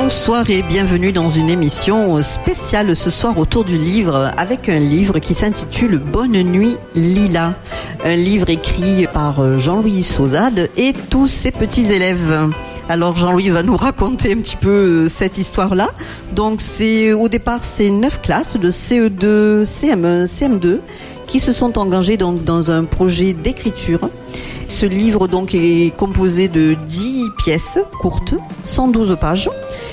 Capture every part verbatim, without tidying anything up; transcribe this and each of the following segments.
Bonsoir et bienvenue dans une émission spéciale ce soir autour du livre, avec un livre qui s'intitule Bonne nuit Lila. Un livre écrit par Jean-Louis Sauzade et tous ses petits élèves. Alors Jean-Louis va nous raconter un petit peu cette histoire-là. Donc c'est au départ c'est neuf classes de C E deux, C M un, C M deux qui se sont engagées donc dans un projet d'écriture. Ce livre donc est composé de dix pièces courtes, cent douze pages.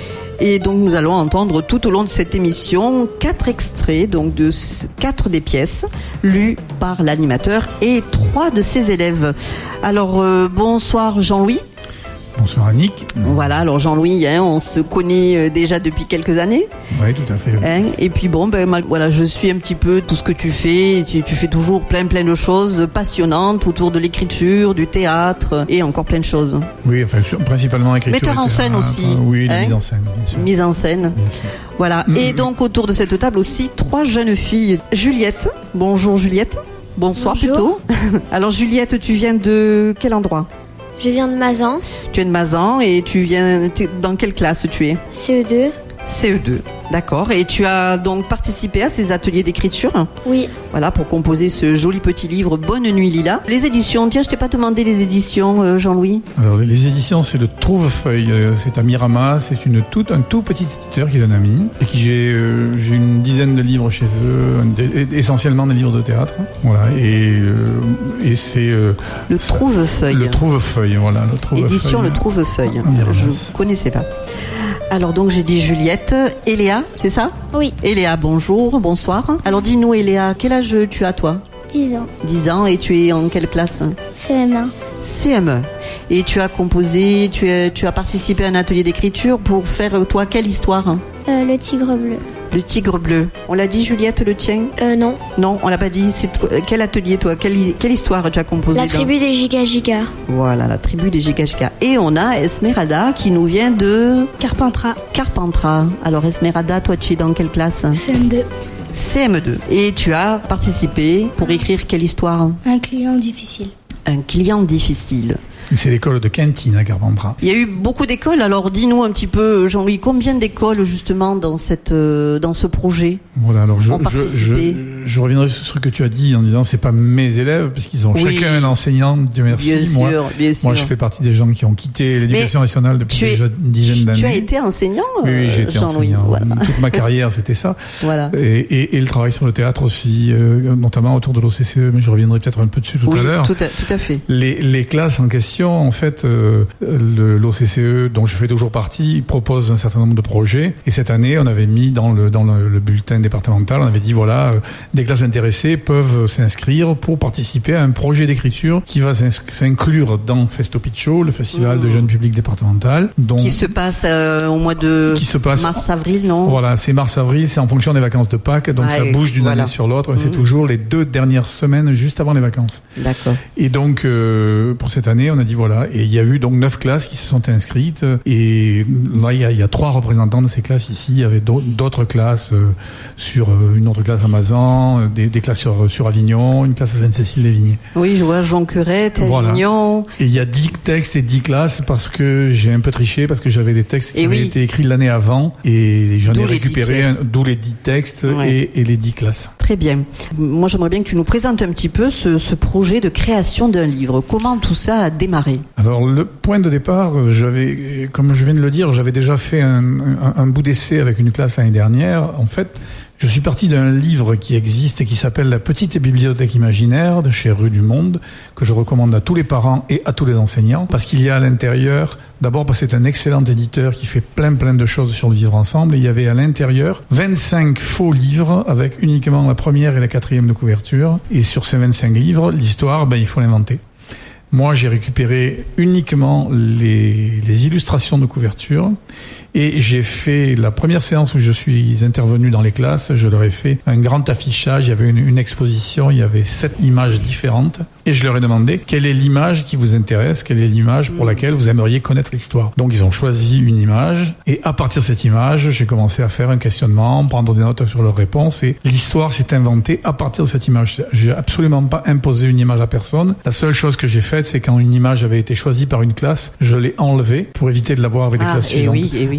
Et donc nous allons entendre tout au long de cette émission quatre extraits donc de quatre des pièces lues par l'animateur et trois de ses élèves. Alors euh, bonsoir Jean-Louis. Bonsoir Annick. Voilà, alors Jean-Louis, hein, on se connaît déjà depuis quelques années. Oui, tout à fait. Oui. Hein, et puis bon, ben voilà, je suis un petit peu tout ce que tu fais. Tu, tu fais toujours plein plein de choses passionnantes autour de l'écriture, du théâtre et encore plein de choses. Oui, enfin principalement écriture. Metteur en scène aussi. Oui, hein, mise en scène, bien sûr. Mise en scène. Bien sûr. Voilà. Mmh. Et donc autour de cette table aussi trois jeunes filles. Juliette. Bonjour Juliette. Bonsoir Bonjour. plutôt. Alors Juliette, tu viens de quel endroit ? Je viens de Mazan. Tu es de Mazan et tu viens dans quelle classe tu es ? C E deux. C E deux, d'accord. Et tu as donc participé à ces ateliers d'écriture ? Oui. Voilà, pour composer ce joli petit livre Bonne nuit Lila. Les éditions, tiens, je t'ai pas demandé les éditions, euh, Jean-Louis. Alors les éditions, c'est le Trouve-Feuille, c'est à Mirama, c'est une toute un tout petit éditeur qui est un ami et qui j'ai euh, j'ai une dizaine de livres chez eux, essentiellement des livres de théâtre. Voilà, et euh, et c'est euh, le Trouve-Feuille. Le Trouve-Feuille, voilà, le Trouve-Feuille. Édition le Trouve-Feuille. Je connaissais pas. Alors donc j'ai dit Juliette, Eléa, c'est ça ? Oui. Eléa, bonjour, bonsoir. Alors dis-nous Eléa, quel âge tu as toi ? dix ans. dix ans et tu es en quelle classe ? C M un. C M un. Et tu as composé, tu as, tu as participé à un atelier d'écriture pour faire toi quelle histoire ? euh, Le tigre bleu. Le tigre bleu. On l'a dit Juliette, le tien ? Euh non. Non, on l'a pas dit. C'est toi, quel atelier toi ? Quelle, quelle histoire tu as composé ? La tribu des Giga Giga. Voilà, la tribu des Giga Giga. Et on a Esmeralda qui nous vient de... Carpentras. Carpentras. Alors Esmeralda, toi tu es dans quelle classe ? C M deux. C M deux. Et tu as participé pour écrire quelle histoire ? Un client difficile. Un client difficile. C'est l'école de Quintine à Carpentras. Il y a eu beaucoup d'écoles, alors dis-nous un petit peu, Jean-Louis, combien d'écoles justement dans cette euh, dans ce projet ? Voilà, alors je, je, je, je reviendrai sur ce que tu as dit en disant c'est pas mes élèves, parce qu'ils ont oui. chacun un enseignant, Dieu merci. Bien moi, sûr, bien sûr. Moi je fais partie des gens qui ont quitté l'éducation Mais nationale depuis déjà une dizaine d'années. Tu as été enseignant, Oui, oui j'ai été Jean-Louis, enseignant. voilà. Toute ma carrière c'était ça. Voilà. Et, et, et le travail sur le théâtre aussi, euh, notamment autour de l'O C C E, mais je reviendrai peut-être un peu dessus tout oui, à l'heure. Tout à, tout à fait. Les, les classes en question, en fait, euh, le, l'O C C E, dont je fais toujours partie, propose un certain nombre de projets. Et cette année, on avait mis dans le, dans le, le bulletin départemental, on avait dit voilà, euh, des classes intéressées peuvent s'inscrire pour participer à un projet d'écriture qui va s'inclure dans Festo Piccio, le festival mmh. de jeunes publics départemental. Donc, qui se passe euh, au mois de mars-avril, non ? Voilà, c'est mars-avril, c'est en fonction des vacances de Pâques, donc ah, ça bouge d'une voilà. année sur l'autre. Mmh. C'est toujours les deux dernières semaines juste avant les vacances. D'accord. Et donc, euh, pour cette année, on a dit voilà, et il y a eu donc neuf classes qui se sont inscrites, et là, il y a, il y a trois représentants de ces classes ici. Il y avait d'autres classes euh, sur euh, une autre classe à Mazan, des, des classes sur, sur Avignon, une classe à Sainte-Cécile-les-Vignes. Oui, je vois Jonquerette, Avignon. Voilà. Et il y a dix textes et dix classes parce que j'ai un peu triché, parce que j'avais des textes qui et avaient oui. été écrits l'année avant, et j'en ai récupéré un, d'où les dix textes ouais. et, et les dix classes. Très bien. Moi, j'aimerais bien que tu nous présentes un petit peu ce, ce projet de création d'un livre. Comment tout ça a démarré ? Alors, le point de départ, j'avais, comme je viens de le dire, j'avais déjà fait un, un, un bout d'essai avec une classe l'année dernière. En fait, je suis parti d'un livre qui existe et qui s'appelle La petite bibliothèque imaginaire de chez Rue du Monde, que je recommande à tous les parents et à tous les enseignants, parce qu'il y a à l'intérieur, d'abord parce que c'est un excellent éditeur qui fait plein plein de choses sur le vivre ensemble, et il y avait à l'intérieur vingt-cinq faux livres avec uniquement la première et la quatrième de couverture, et sur ces vingt-cinq livres, l'histoire, ben, il faut l'inventer. Moi, j'ai récupéré uniquement les, les illustrations de couverture, et j'ai fait la première séance où je suis intervenu dans les classes, je leur ai fait un grand affichage, il y avait une, une exposition, il y avait sept images différentes, et je leur ai demandé quelle est l'image qui vous intéresse, quelle est l'image pour laquelle vous aimeriez connaître l'histoire. Donc ils ont choisi une image, et à partir de cette image, j'ai commencé à faire un questionnement, prendre des notes sur leurs réponses, et l'histoire s'est inventée à partir de cette image. J'ai absolument pas imposé une image à personne. La seule chose que j'ai faite, c'est quand une image avait été choisie par une classe, je l'ai enlevée pour éviter de la voir avec les ah, classes et suivantes. Oui, et oui.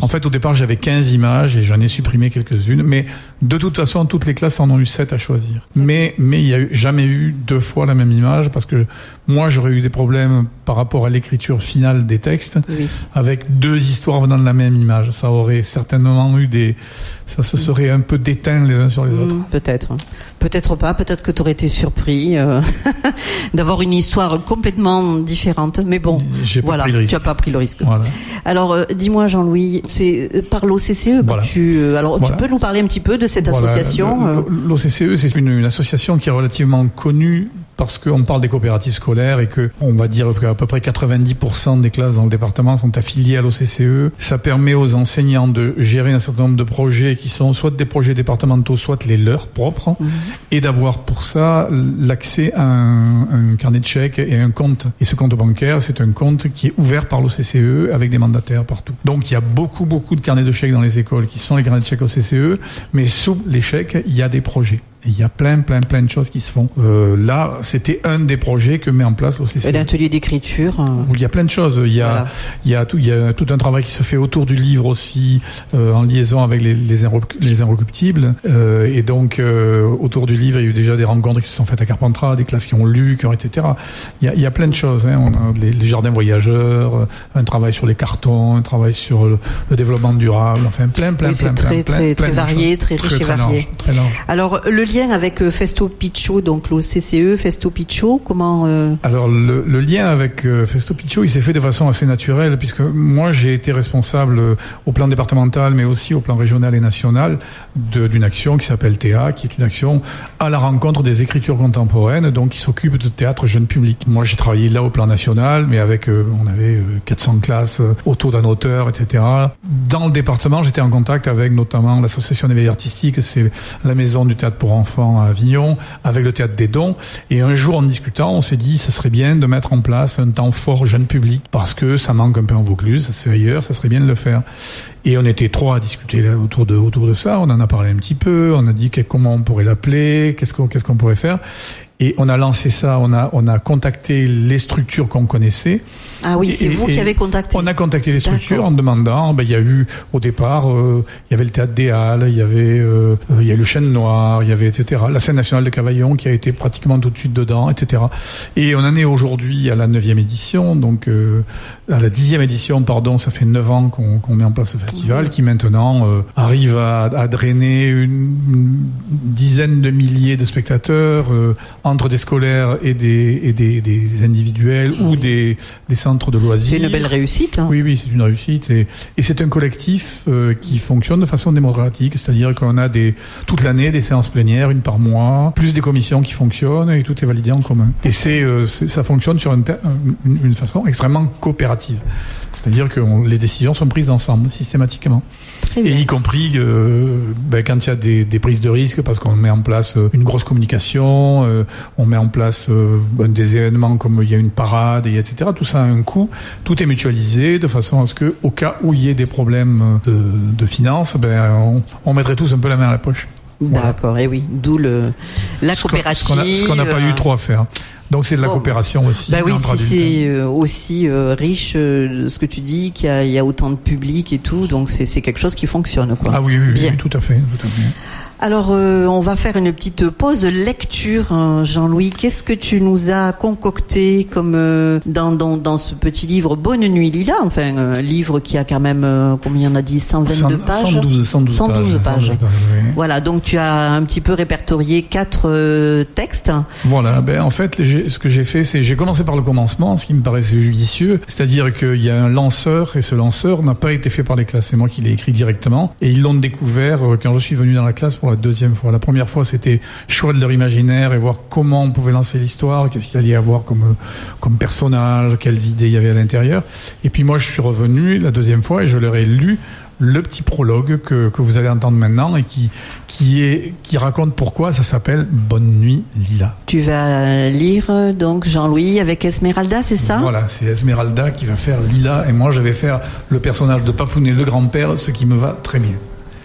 En fait, au départ, j'avais quinze images et j'en ai supprimé quelques-unes. Mais de toute façon, toutes les classes en ont eu sept à choisir. Mais mais il y a eu, jamais eu deux fois la même image parce que moi, j'aurais eu des problèmes par rapport à l'écriture finale des textes oui. avec deux histoires venant de la même image. Ça aurait certainement eu des... Ça se serait un peu déteint les uns sur les mmh, autres. Peut-être. Peut-être pas. Peut-être que tu aurais été surpris euh, d'avoir une histoire complètement différente. Mais bon, J'ai pas voilà, pris le risque. tu n'as pas pris le risque. Voilà. Alors, euh, dis-moi, Jean-Louis, c'est par l'O C C E que voilà. tu... Euh, alors, voilà. tu peux nous parler un petit peu de cette voilà. association euh... L'O C C E, c'est une, une association qui est relativement connue parce qu'on parle des coopératives scolaires et que on va dire qu'à peu près quatre-vingt-dix pour cent des classes dans le département sont affiliées à l'O C C E. Ça permet aux enseignants de gérer un certain nombre de projets qui sont soit des projets départementaux, soit les leurs propres, mmh. et d'avoir pour ça l'accès à un, un carnet de chèques et un compte. Et ce compte bancaire, c'est un compte qui est ouvert par l'O C C E avec des mandataires partout. Donc il y a beaucoup, beaucoup de carnets de chèques dans les écoles qui sont les carnets de chèques O C C E, mais sous les chèques, il y a des projets. Il y a plein, plein, plein de choses qui se font. Euh, là, c'était un des projets que met en place l'O C C E. Et l'atelier d'écriture. Euh... Il y a plein de choses. Il y a, voilà. il y a tout, il y a tout un travail qui se fait autour du livre aussi, euh, en liaison avec les, les, les inrecuptibles. Euh, et donc, euh, autour du livre, il y a eu déjà des rencontres qui se sont faites à Carpentras, des classes qui ont lu, qui ont, et cetera. Il y a, il y a plein de choses. Hein. On a les, les jardins voyageurs, un travail sur les cartons, un travail sur le, le développement durable. Enfin, plein, plein, oui, plein, c'est très, plein, très, plein, très plein varié, très riche très, et très varié. Large, très large. Alors, le lien avec Festo Picciò, donc l'O C C E, Festo Picciò, comment euh... Alors le, le lien avec euh, Festo Picciò, il s'est fait de façon assez naturelle puisque moi j'ai été responsable euh, au plan départemental mais aussi au plan régional et national de, d'une action qui s'appelle T A, qui est une action à la rencontre des écritures contemporaines, donc qui s'occupe de théâtre jeune public. Moi j'ai travaillé là au plan national, mais avec euh, on avait euh, quatre cents classes euh, autour d'un auteur, et cetera. Dans le département, j'étais en contact avec notamment l'association d'éveil artistique, c'est la maison du théâtre pour enfants à Avignon, avec le théâtre des dons. Et un jour, en discutant, on s'est dit, ça serait bien de mettre en place un temps fort jeune public, parce que ça manque un peu en Vaucluse, ça se fait ailleurs, ça serait bien de le faire. Et on était trois à discuter là, autour de autour de ça. On en a parlé un petit peu. On a dit que, comment on pourrait l'appeler, qu'est-ce qu'on qu'est-ce qu'on pourrait faire. Et on a lancé ça, on a on a contacté les structures qu'on connaissait. Ah oui, c'est et, vous et qui avez contacté. On a contacté les structures D'accord. en demandant. Ben il y a eu au départ, euh, il y avait le théâtre des Halles, il y avait euh, il y a eu le Chêne Noir, il y avait et cetera. La scène nationale de Cavaillon qui a été pratiquement tout de suite dedans, et cetera. Et on en est aujourd'hui à la neuvième édition, donc euh, à la dixième édition, pardon. Ça fait neuf ans qu'on qu'on met en place ce festival, mmh. qui maintenant euh, arrive à, à drainer une, une dizaine de milliers de spectateurs. Euh, entre des scolaires et des, et des, des individuels ou des, des centres de loisirs. C'est une belle réussite. Hein. Oui, oui, c'est une réussite. Et, et c'est un collectif euh, qui fonctionne de façon démocratique, c'est-à-dire qu'on a des, toute l'année des séances plénières, une par mois, plus des commissions qui fonctionnent et tout est validé en commun. Et c'est, euh, c'est ça fonctionne sur une, une, une façon extrêmement coopérative. C'est-à-dire que on, les décisions sont prises ensemble, systématiquement. Et y compris euh, ben, quand il y a des, des prises de risques, parce qu'on met en place une grosse communication, euh, on met en place euh, des événements comme il y a une parade, et etc. Tout ça a un coût. Tout est mutualisé de façon à ce que, au cas où il y ait des problèmes de, de finances, ben, on, on mettrait tous un peu la main à la poche. Voilà. D'accord, et oui, d'où le la coopérative. Ce qu'on n'a pas eu trop à faire. Donc c'est de la bon. coopération aussi. Bah oui, si c'est euh, aussi euh, riche, euh, ce que tu dis, qu'il y a, il y a autant de public et tout, donc c'est, c'est quelque chose qui fonctionne, quoi. Ah oui, oui, oui, oui tout à fait, tout à fait. Alors, euh, on va faire une petite pause lecture, hein, Jean-Louis. Qu'est-ce que tu nous as concocté comme euh, dans, dans dans ce petit livre Bonne nuit Lila, enfin un livre qui a quand même euh, combien on a dit cent vingt-deux pages, cent douze, cent douze, cent douze pages. cent douze pages oui. Voilà, donc tu as un petit peu répertorié quatre euh, textes. Voilà, ben en fait, j'ai, ce que j'ai fait, c'est j'ai commencé par le commencement, ce qui me paraissait judicieux, c'est-à-dire qu'il y a un lanceur et ce lanceur n'a pas été fait par les classes, c'est moi qui l'ai écrit directement et ils l'ont découvert quand je suis venu dans la classe pour la deuxième fois. La première fois, c'était choix de leur imaginaire et voir comment on pouvait lancer l'histoire, qu'est-ce qu'il allait y avoir comme comme personnage, quelles idées il y avait à l'intérieur. Et puis moi, je suis revenu la deuxième fois et je leur ai lu le petit prologue que que vous allez entendre maintenant et qui qui est qui raconte pourquoi ça s'appelle Bonne nuit Lila. Tu vas lire donc Jean-Louis avec Esmeralda, c'est ça ? Voilà, c'est Esmeralda qui va faire Lila et moi je vais faire le personnage de Papounet le grand-père, ce qui me va très bien.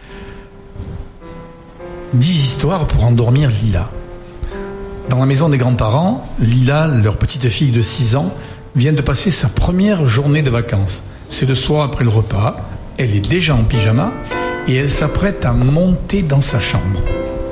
Dix histoires pour endormir Lila. Dans la maison des grands-parents, Lila, leur petite fille de six ans, vient de passer sa première journée de vacances. C'est le soir après le repas, elle est déjà en pyjama et elle s'apprête à monter dans sa chambre.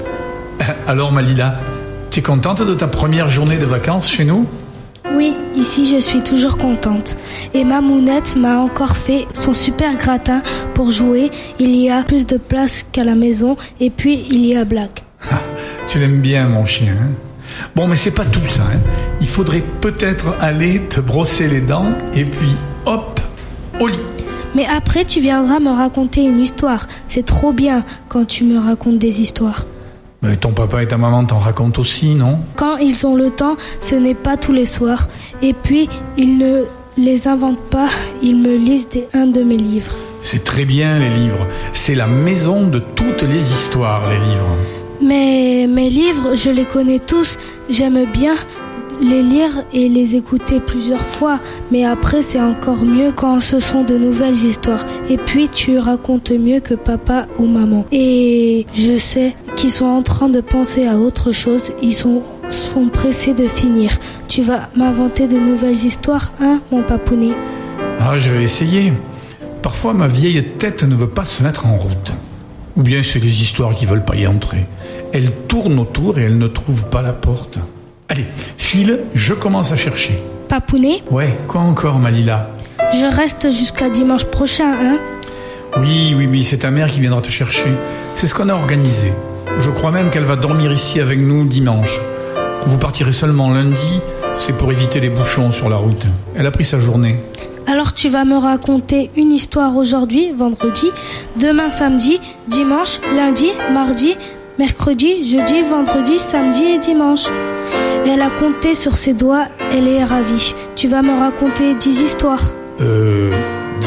Alors Malila, tu es contente de ta première journée de vacances chez nous ? Oui, ici je suis toujours contente. Et ma mounette m'a encore fait son super gratin pour jouer. Il y a plus de place qu'à la maison et puis il y a Black. Ah, tu l'aimes bien mon chien, hein ? Bon, mais c'est pas tout ça, hein. Il faudrait peut-être aller te brosser les dents et puis hop, au lit. Mais après tu viendras me raconter une histoire. C'est trop bien quand tu me racontes des histoires. Mais ton papa et ta maman t'en racontent aussi, non ? Quand ils ont le temps, ce n'est pas tous les soirs. Et puis, ils ne les inventent pas, ils me lisent des, un de mes livres. C'est très bien les livres. C'est la maison de toutes les histoires, les livres. Mais mes livres, je les connais tous. J'aime bien les lire et les écouter plusieurs fois. Mais après, c'est encore mieux quand ce sont de nouvelles histoires. Et puis, tu racontes mieux que papa ou maman. Et je sais qu'ils sont en train de penser à autre chose. Ils sont, sont pressés de finir. Tu vas m'inventer de nouvelles histoires, hein, mon papounet ? Ah, je vais essayer. Parfois, ma vieille tête ne veut pas se mettre en route. Ou bien c'est les histoires qui veulent pas y entrer. Elle tourne autour et elle ne trouve pas la porte. Allez, file, je commence à chercher. Papounet ? Ouais, quoi encore, Malila ? Je reste jusqu'à dimanche prochain, hein ? Oui, oui, oui, c'est ta mère qui viendra te chercher. C'est ce qu'on a organisé. Je crois même qu'elle va dormir ici avec nous dimanche. Vous partirez seulement lundi, c'est pour éviter les bouchons sur la route. Elle a pris sa journée. Alors tu vas me raconter une histoire aujourd'hui, vendredi, demain samedi, dimanche, lundi, mardi, mercredi, jeudi, vendredi, samedi et dimanche. Elle a compté sur ses doigts, elle est ravie. Tu vas me raconter dix histoires. Euh... dix ?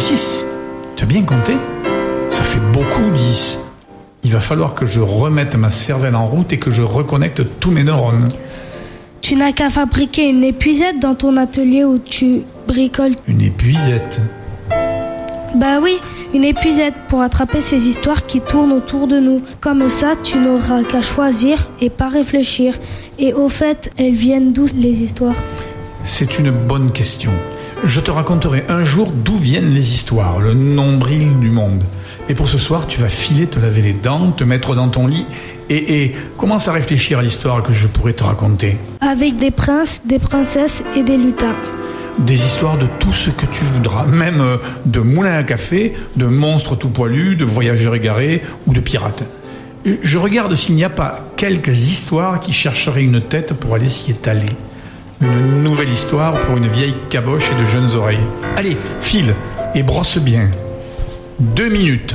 Tu as bien compté ? Ça fait beaucoup, dix. Il va falloir que je remette ma cervelle en route et que je reconnecte tous mes neurones. Tu n'as qu'à fabriquer une épuisette dans ton atelier où tu bricoles. Une épuisette ? Bah oui, une épuisette pour attraper ces histoires qui tournent autour de nous. Comme ça, tu n'auras qu'à choisir et pas réfléchir. Et au fait, elles viennent d'où les histoires ? C'est une bonne question. Je te raconterai un jour d'où viennent les histoires, le nombril du monde. Et pour ce soir, tu vas filer, te laver les dents, te mettre dans ton lit et, et commence à réfléchir à l'histoire que je pourrais te raconter. Avec des princes, des princesses et des lutins. Des histoires de tout ce que tu voudras, même de moulins à café, de monstres tout poilus, de voyageurs égarés ou de pirates. Je regarde s'il n'y a pas quelques histoires qui chercheraient une tête pour aller s'y étaler. Une nouvelle histoire pour une vieille caboche et de jeunes oreilles. Allez, file et brosse bien. Deux minutes.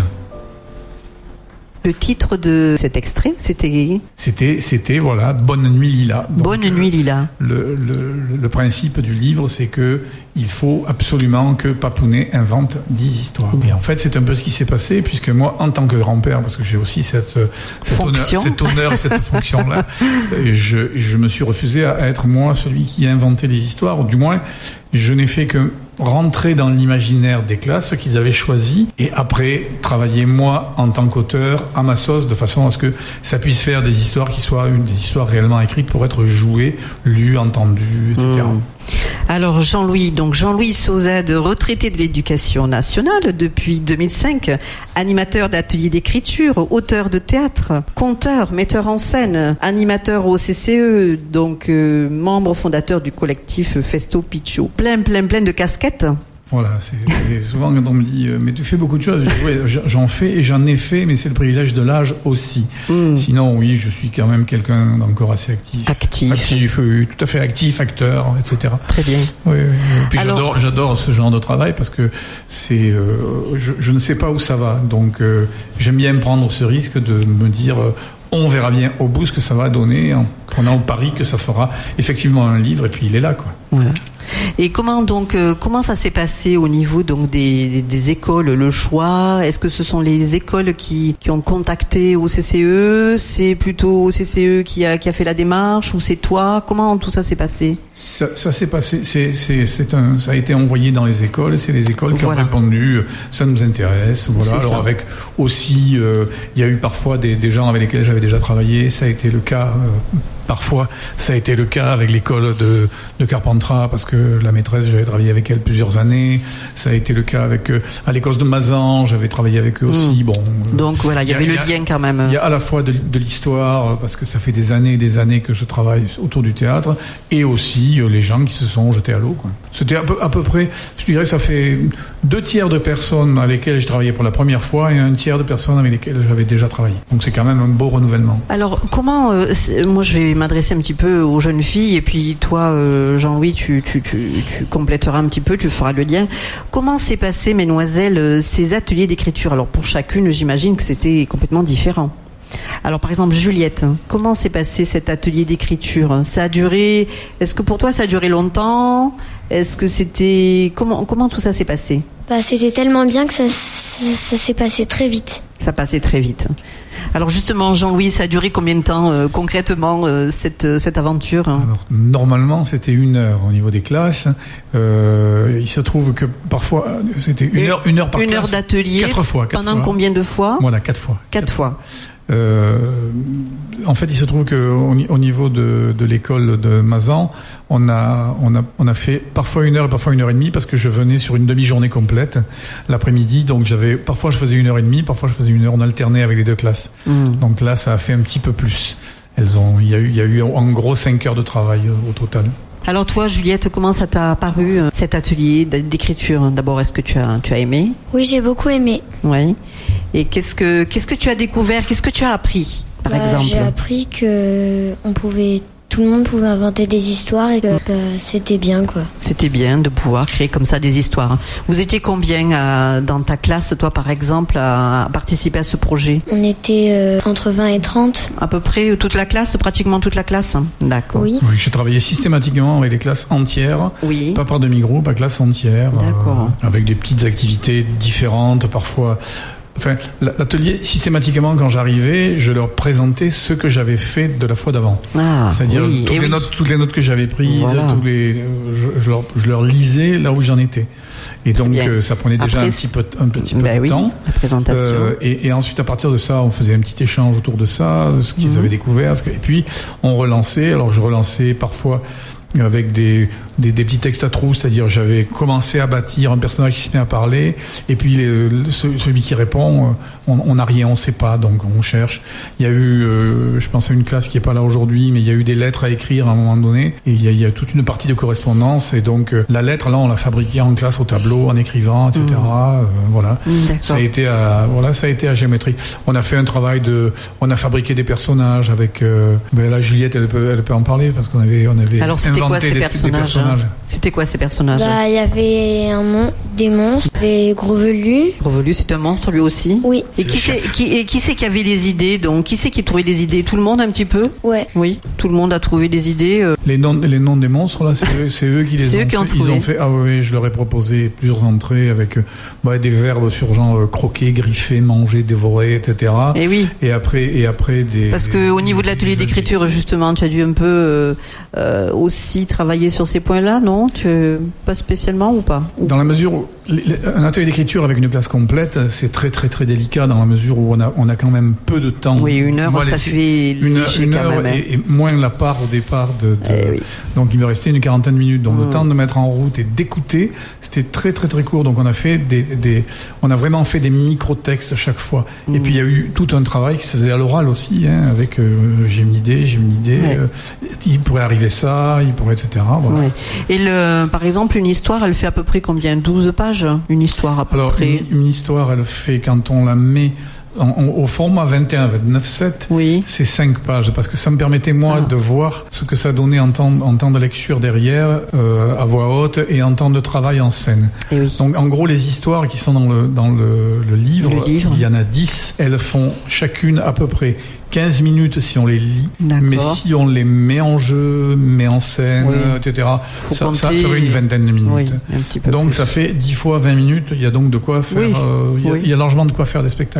Le titre de cet extrait, c'était C'était, c'était voilà, Bonne nuit Lila. Donc, Bonne nuit Lila. Le, le, le principe du livre, c'est que il faut absolument que Papounet invente dix histoires. Et en fait, c'est un peu ce qui s'est passé, puisque moi, en tant que grand-père, parce que j'ai aussi cette, cette fonction. honneur, cet honneur et cette fonction-là, je, je me suis refusé à être moi celui qui a inventé les histoires, ou du moins, je n'ai fait que rentrer dans l'imaginaire des classes qu'ils avaient choisies et après travailler moi en tant qu'auteur à ma sauce de façon à ce que ça puisse faire des histoires qui soient une, des histoires réellement écrites pour être jouées, lues, entendues, et cetera. Mmh. Alors Jean-Louis, donc Jean-Louis Sauzade, retraité de l'Éducation nationale depuis deux mille cinq, animateur d'ateliers d'écriture, auteur de théâtre, conteur, metteur en scène, animateur au C C E, donc euh, membre fondateur du collectif Festo Piccio. Plein, plein, plein de casquettes. Voilà, c'est, c'est souvent quand on me dit euh, mais tu fais beaucoup de choses, je dis, ouais, j'en fais et j'en ai fait, mais c'est le privilège de l'âge aussi. Mmh. Sinon, oui, je suis quand même quelqu'un d'encore assez actif. Actif. Actif, oui, tout à fait actif, acteur, et cetera. Très bien. Oui, oui, oui. Puis Alors... j'adore, j'adore ce genre de travail parce que c'est, euh, je, je ne sais pas où ça va, donc euh, j'aime bien prendre ce risque de me dire. Euh, on verra bien au bout ce que ça va donner en prenant au pari que ça fera effectivement un livre et puis il est là quoi. Voilà. Et comment donc euh, comment ça s'est passé au niveau donc des, des écoles, le choix? Est-ce que ce sont les écoles qui, qui ont contacté au C C E? C'est plutôt au C C E qui a, qui a fait la démarche ou c'est toi? Comment tout ça s'est passé? Ça, ça s'est passé, c'est, c'est, c'est un, ça a été envoyé dans les écoles. C'est les écoles qui voilà. ont répondu. Ça nous intéresse. Voilà. C'est Alors ça. Avec aussi, euh, il y a eu parfois des, des gens avec lesquels j'avais déjà travaillé. Ça a été le cas. Euh, Parfois, ça a été le cas avec l'école de, de Carpentras, parce que la maîtresse, j'avais travaillé avec elle plusieurs années. Ça a été le cas avec euh, à l'école de Mazan, j'avais travaillé avec eux aussi. Mmh. Bon, donc voilà, il y, y avait le lien quand même. Il y a à la fois de, de l'histoire, parce que ça fait des années et des années que je travaille autour du théâtre, et aussi euh, les gens qui se sont jetés à l'eau, quoi. C'était à peu, à peu près, je dirais, ça fait deux tiers de personnes avec lesquelles j'ai travaillé pour la première fois et un tiers de personnes avec lesquelles j'avais déjà travaillé. Donc c'est quand même un beau renouvellement. Alors comment, euh, moi je vais m'adresser un petit peu aux jeunes filles, et puis toi euh, Jean-Louis tu, tu, tu, tu compléteras un petit peu, tu feras le lien. Comment s'est passé, mesdemoiselles, euh, ces ateliers d'écriture? Alors pour chacune, j'imagine que c'était complètement différent. Alors par exemple Juliette, comment s'est passé cet atelier d'écriture? Ça a duré, est-ce que pour toi ça a duré longtemps? Est-ce que c'était, comment, comment tout ça s'est passé? Bah, c'était tellement bien que ça, ça, ça s'est passé très vite. Ça passait très vite. Alors justement, Jean-Louis, ça a duré combien de temps euh, concrètement euh, cette cette aventure? Alors, normalement, c'était une heure au niveau des classes. Euh, il se trouve que parfois c'était une heure, une heure par une classe. Une heure d'atelier. Quatre fois. Quatre pendant fois. Combien de fois? Voilà, quatre fois. Quatre, quatre fois. Euh, en fait, il se trouve que au niveau de, de l'école de Mazan, on a, on a, on a fait parfois une heure, parfois une heure et demie, parce que je venais sur une demi-journée complète l'après-midi. Donc j'avais, parfois je faisais une heure et demie, parfois je faisais une heure, on alternait avec les deux classes. Mmh. Donc là, ça a fait un petit peu plus. Elles ont, il y a eu, il y a eu en gros cinq heures de travail au total. Alors toi, Juliette, comment ça t'a paru cet atelier d'écriture? D'abord, est-ce que tu as, tu as aimé? Oui, j'ai beaucoup aimé. Oui. Et qu'est-ce que, qu'est-ce que tu as découvert? Qu'est-ce que tu as appris, par bah, exemple? J'ai appris que on pouvait, tout le monde pouvait inventer des histoires et que bah, c'était bien, quoi. C'était bien de pouvoir créer comme ça des histoires. Vous étiez combien euh, dans ta classe, toi, par exemple, à participer à ce projet? On était euh, entre vingt et trente. À peu près toute la classe, pratiquement toute la classe? D'accord. Oui. Oui, j'ai travaillé systématiquement avec les classes entières. Oui. Pas par demi-groupe, à classe entière. D'accord. Euh, avec des petites activités différentes, parfois. Enfin, l'atelier, systématiquement, quand j'arrivais, je leur présentais ce que j'avais fait de la fois d'avant. Ah, c'est-à-dire oui, toutes, les oui. notes, toutes les notes que j'avais prises, voilà. tous les, je, je, leur, je leur lisais là où j'en étais. Et donc, euh, ça prenait déjà Après, un petit peu, un petit peu ben de oui, temps. La présentation. Euh, et, et ensuite, à partir de ça, on faisait un petit échange autour de ça, ce qu'ils mmh. avaient découvert. Ce que, et puis, on relançait. Alors, je relançais parfois avec des, des, des petits textes à trous, c'est-à-dire j'avais commencé à bâtir un personnage qui se met à parler, et puis les, le, celui qui répond, on n'a rien, on sait pas, donc on cherche. Il y a eu, euh, je pense à une classe qui est pas là aujourd'hui, mais il y a eu des lettres à écrire à un moment donné, et il y a, il y a toute une partie de correspondance, et donc euh, la lettre, là, on l'a fabriquée en classe au tableau, en écrivant, et cetera. Mmh. Euh, voilà. Mmh, ça a été à, voilà, ça a été à géométrie. On a fait un travail de, on a fabriqué des personnages avec, euh, ben là, Juliette, elle peut, elle peut en parler parce qu'on avait, on avait. Alors c'était quoi ces des, personnages, personnages. Hein C'était quoi ces personnages? Bah, il y avait un mon des monstres, il y avait Gros Velu. Gros Velu, c'est un monstre lui aussi. Oui. Et qui c'est qui, et qui c'est qui avait les idées? Donc qui c'est qui trouvait des idées? Tout le monde un petit peu? Ouais. Oui. Tout le monde a trouvé des idées. Euh... Les noms, les noms des monstres là, c'est eux, c'est eux qui les ont, eux qui ont fait. Trouvé. Ils ont fait. Ah oui, je leur ai proposé plusieurs entrées avec bah, des verbes sur genre euh, croquer, griffer, manger, dévorer, et cetera. Et oui. Et après, et après des. Parce que au niveau de l'atelier d'écriture, justement, tu as dû un peu euh, euh, aussi travailler sur ces points-là, non? Tu pas spécialement ou pas? Dans la mesure où un atelier d'écriture avec une classe complète, c'est très très très délicat dans la mesure où on a on a quand même peu de temps. Oui, une heure, Moi, ça fait une heure, une heure même, et, et moins la part au départ de. de eh oui. Donc il me restait une quarantaine de minutes. Donc mmh. le temps de mettre en route et d'écouter, c'était très très très court. Donc on a fait des, des on a vraiment fait des micro-textes à chaque fois. Mmh. Et puis il y a eu tout un travail qui se faisait à l'oral aussi, hein, avec euh, j'ai une idée, j'ai une idée. Ouais. Euh, il pourrait arriver ça, il pourrait et cetera. Voilà. Ouais. Et le, par exemple, une histoire, elle fait à peu près combien? douze pages? Une histoire à peu Alors, près. Une, une histoire, elle fait, quand on la met en, en, au format vingt et un vingt-neuf sept, oui. c'est cinq pages, parce que ça me permettait, moi, ah. de voir ce que ça donnait en temps, en temps de lecture derrière, euh, à voix haute, et en temps de travail en scène. Et oui. Donc, en gros, les histoires qui sont dans le, dans le, le livre, le livre, il y en a dix, elles font chacune à peu près quinze minutes si on les lit, mais si on les met en jeu, met en scène, oui. et cetera, ça, ça ferait une vingtaine de minutes. Oui, un petit peu donc plus. Ça fait dix fois vingt minutes, il y a donc de quoi faire, oui. euh, il, y a, oui. il y a largement de quoi faire des spectacles avec mmh.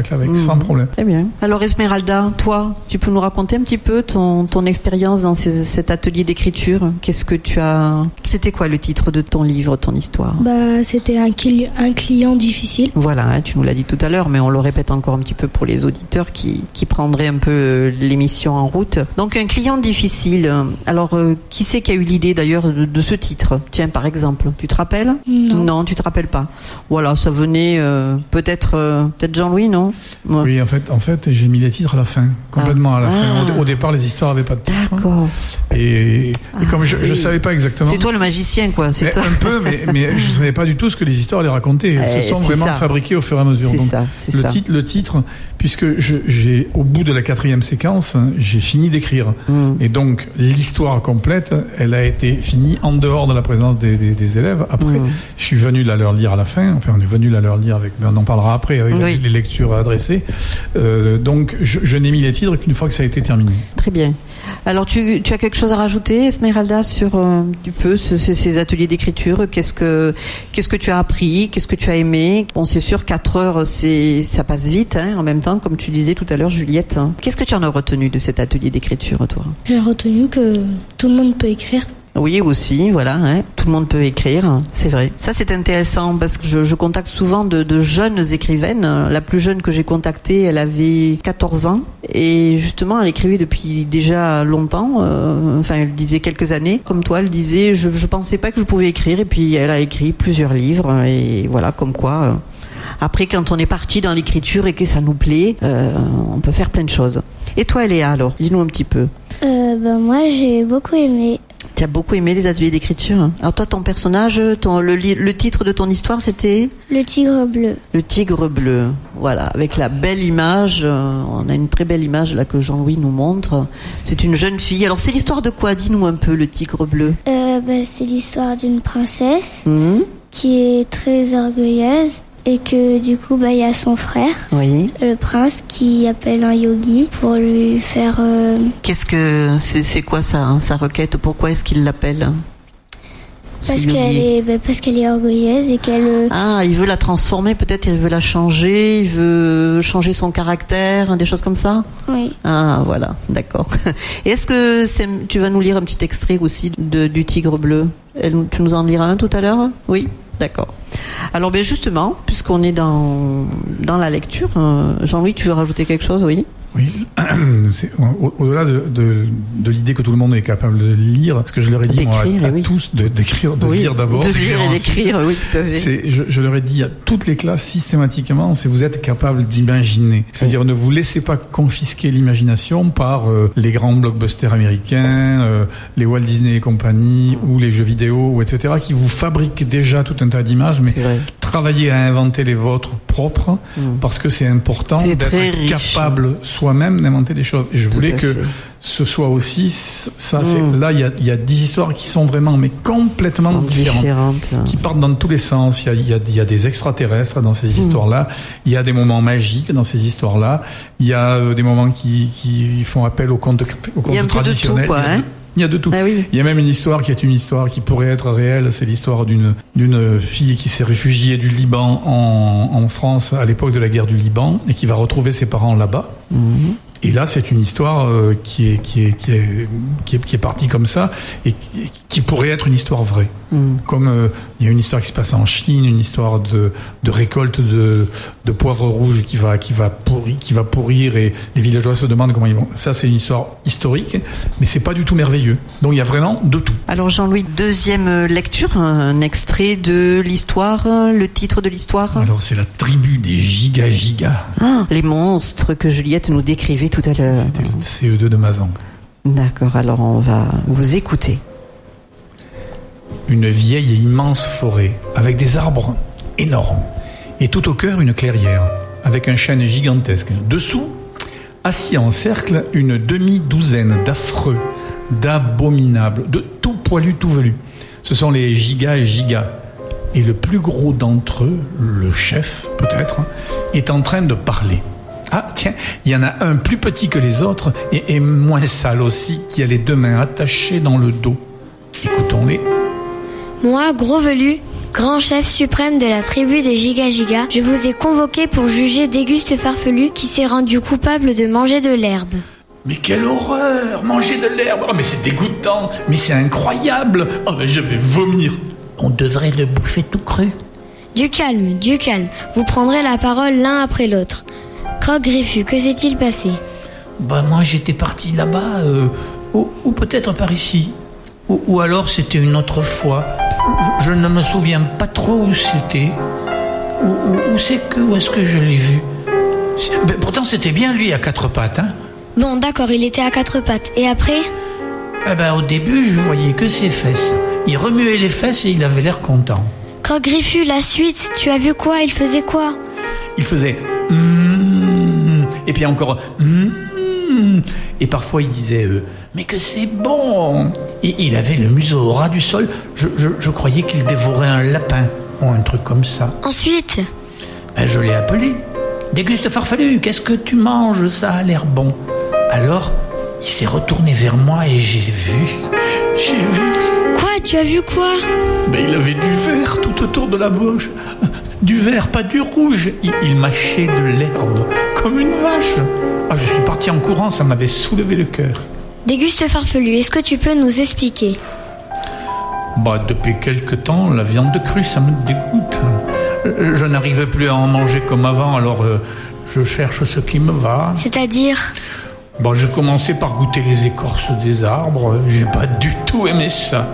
sans problème. Très bien. Alors Esmeralda, toi, tu peux nous raconter un petit peu ton, ton expérience dans ces, cet atelier d'écriture? Qu'est-ce que tu as... C'était quoi le titre de ton livre, ton histoire? Bah, c'était un, cli... un client difficile. Voilà, hein, tu nous l'as dit tout à l'heure, mais on le répète encore un petit peu pour les auditeurs qui, qui prendraient un peu l'émission en route. Donc un client difficile. Alors, euh, qui c'est qui a eu l'idée d'ailleurs de, de ce titre? Tiens, par exemple, tu te rappelles? Non. Non, tu te rappelles pas. Voilà, ça venait euh, peut-être euh, peut-être Jean-Louis, non? Ouais. Oui, en fait, en fait, j'ai mis les titres à la fin, complètement ah. à la ah. fin. Au, au départ, les histoires n'avaient pas de titre. D'accord. Et, et ah, comme je, oui. je savais pas exactement. C'est toi le magicien, quoi. C'est mais toi. Un peu, mais, mais je savais pas du tout ce que les histoires allaient raconter. Elles se sont vraiment ça. fabriquées au fur et à mesure. C'est Donc, ça, c'est le ça. titre, le titre, puisque je, j'ai, au bout de la quatrième séquence, j'ai fini d'écrire. Mm. Et donc, l'histoire complète, elle a été finie en dehors de la présence des, des, des élèves. Après, mm. je suis venu la leur lire à la fin. Enfin, on est venu la leur lire avec, on en parlera après avec oui. les lectures adressées. Euh, donc, je, je n'ai mis les titres qu'une fois que ça a été terminé. Très bien. Alors, tu, tu as quelque chose à rajouter, Esmeralda, sur euh, un petit peu ce, ce, ces ateliers d'écriture? Qu'est-ce que, qu'est-ce que tu as appris? Qu'est-ce que tu as aimé? Bon, c'est sûr, quatre heures, c'est, ça passe vite, hein, en même temps, comme tu disais tout à l'heure, Juliette. Hein. Qu'est-ce que tu en as retenu de cet atelier d'écriture, toi? J'ai retenu que tout le monde peut écrire. Oui, aussi, voilà, hein. Tout le monde peut écrire, c'est vrai. Ça, c'est intéressant parce que je, je contacte souvent de, de jeunes écrivaines. La plus jeune que j'ai contactée, elle avait quatorze ans et justement, elle écrivait depuis déjà longtemps. Euh, enfin, elle disait quelques années. Comme toi, elle disait, je, je pensais pas que je pouvais écrire et puis elle a écrit plusieurs livres et voilà, comme quoi. Euh, Après, quand on est parti dans l'écriture et que ça nous plaît, euh, on peut faire plein de choses. Et toi, Léa, alors, dis-nous un petit peu. Euh, ben moi, j'ai beaucoup aimé. Tu as beaucoup aimé les ateliers d'écriture. Alors toi, ton personnage, ton, le, le titre de ton histoire, c'était Le tigre bleu. Le tigre bleu. Voilà, avec la belle image. Euh, on a une très belle image là que Jean-Louis nous montre. C'est une jeune fille. Alors c'est l'histoire de quoi? Dis-nous un peu, le tigre bleu. Euh, ben, c'est l'histoire d'une princesse Mmh. qui est très orgueilleuse. Et que du coup, bah, il y a son frère, Oui. le prince, qui appelle un yogi pour lui faire... Euh... Qu'est-ce que c'est, c'est quoi sa, sa requête? Pourquoi est-ce qu'il l'appelle? Parce Ce qu'elle yogi. est, bah, parce qu'elle est orgueilleuse et qu'elle... Euh... Ah, il veut la transformer, peut-être il veut la changer, il veut changer son caractère, des choses comme ça? Oui. Ah, voilà, d'accord. Et est-ce que c'est, tu vas nous lire un petit extrait aussi de, du tigre bleu? Elle, tu nous en liras un tout à l'heure? Oui? D'accord. Alors, ben justement, puisqu'on est dans, dans la lecture, euh, Jean-Louis, tu veux rajouter quelque chose? Oui. Oui, c'est, au, au-delà de, de, de l'idée que tout le monde est capable de lire, ce que je leur ai dit moi, à, à oui. tous de, d'écrire, de oui, lire d'abord. De lire et d'écrire, oui, tout à fait. C'est, je, je leur ai dit à toutes les classes systématiquement, c'est vous êtes capable d'imaginer. C'est-à-dire oui. ne vous laissez pas confisquer l'imagination par euh, les grands blockbusters américains, euh, les Walt Disney et compagnie, ou les jeux vidéo, ou et cetera, qui vous fabriquent déjà tout un tas d'images, mais travaillez à inventer les vôtres propres, mmh. parce que c'est important c'est d'être capable soi-même d'inventer des choses. Et je voulais que fait. ce soit aussi ça. Mmh. C'est, là, il y a, il y a dix histoires qui sont vraiment, mais complètement différentes, différentes, qui partent dans tous les sens. Il y a, il y a, il y a des extraterrestres dans ces mmh. histoires-là. Il y a des moments magiques dans ces histoires-là. Il y a euh, des moments qui, qui font appel aux contes, aux contes traditionnels. Tout, quoi, hein. Il y a de tout. Ah oui. Il y a même une histoire qui est une histoire qui pourrait être réelle. C'est l'histoire d'une d'une fille qui s'est réfugiée du Liban en, en France à l'époque de la guerre du Liban et qui va retrouver ses parents là-bas. Mmh. Et là, c'est une histoire euh, qui est qui est qui est qui est qui est partie comme ça et qui, qui pourrait être une histoire vraie. Mmh. Comme euh, il y a une histoire qui se passe en Chine, une histoire de de récolte de de poivre rouge qui va qui va pourrir qui va pourrir et les villageois se demandent comment ils vont. Ça, c'est une histoire historique, mais c'est pas du tout merveilleux. Donc il y a vraiment de tout. Alors Jean-Louis, deuxième lecture, un extrait de l'histoire, le titre de l'histoire. Alors c'est la tribu des giga giga. Ah, les monstres que Juliette nous décrivait tout à l'heure. C'était le C E deux de Mazan. D'accord, alors on va vous écouter. Une vieille et immense forêt, avec des arbres énormes, et tout au cœur une clairière, avec un chêne gigantesque. Dessous, assis en cercle, une demi-douzaine d'affreux, d'abominables, de tout poilus, tout velus. Ce sont les gigas et gigas. Et le plus gros d'entre eux, le chef peut-être, est en train de parler. Ah tiens, il y en a un plus petit que les autres et, et moins sale aussi, qui a les deux mains attachées dans le dos. Écoutons-les. Moi, gros velu, Grand chef suprême de la tribu des Giga-Giga, je vous ai convoqué pour juger Déguste Farfelu qui s'est rendu coupable de manger de l'herbe. Mais quelle horreur! Manger de l'herbe! Oh, mais c'est dégoûtant! Mais c'est incroyable! Oh, mais je vais vomir! On devrait le bouffer tout cru. Du calme, du calme. Vous prendrez la parole l'un après l'autre. Croque-Griffu, que s'est-il passé? Bah, moi, j'étais parti là-bas, euh, ou, ou peut-être par ici. Ou, ou alors, c'était une autre fois. Je, je ne me souviens pas trop où c'était. Où, où, où c'est que, où est-ce que je l'ai vu? Ben, pourtant, c'était bien lui à quatre pattes, hein. Bon, d'accord, il était à quatre pattes. Et après? Eh ben, au début, je voyais que ses fesses. Il remuait les fesses et il avait l'air content. Croque-Griffu, la suite, tu as vu quoi? Il faisait quoi? Il faisait mmh, et puis encore mmh, et parfois il disait euh, mais que c'est bon. Et il avait le museau au ras du sol. Je, je, je croyais qu'il dévorait un lapin ou un truc comme ça. Ensuite? Ben, je l'ai appelé. Déguste Farfelu, qu'est-ce que tu manges? Ça a l'air bon. Alors, il s'est retourné vers moi et j'ai vu. J'ai vu. Quoi? Tu as vu quoi? Ben, il avait du vert tout autour de la bouche. Du vert, pas du rouge. Il, il mâchait de l'herbe, comme une vache. Ah, je suis parti en courant, ça m'avait soulevé le cœur. Déguste Farfelu, est-ce que tu peux nous expliquer? Bah, depuis quelque temps, la viande crue, ça me dégoûte. Je n'arrive plus à en manger comme avant, alors euh, je cherche ce qui me va. C'est-à-dire? Bah, j'ai commencé par goûter les écorces des arbres. J'ai pas du tout aimé ça.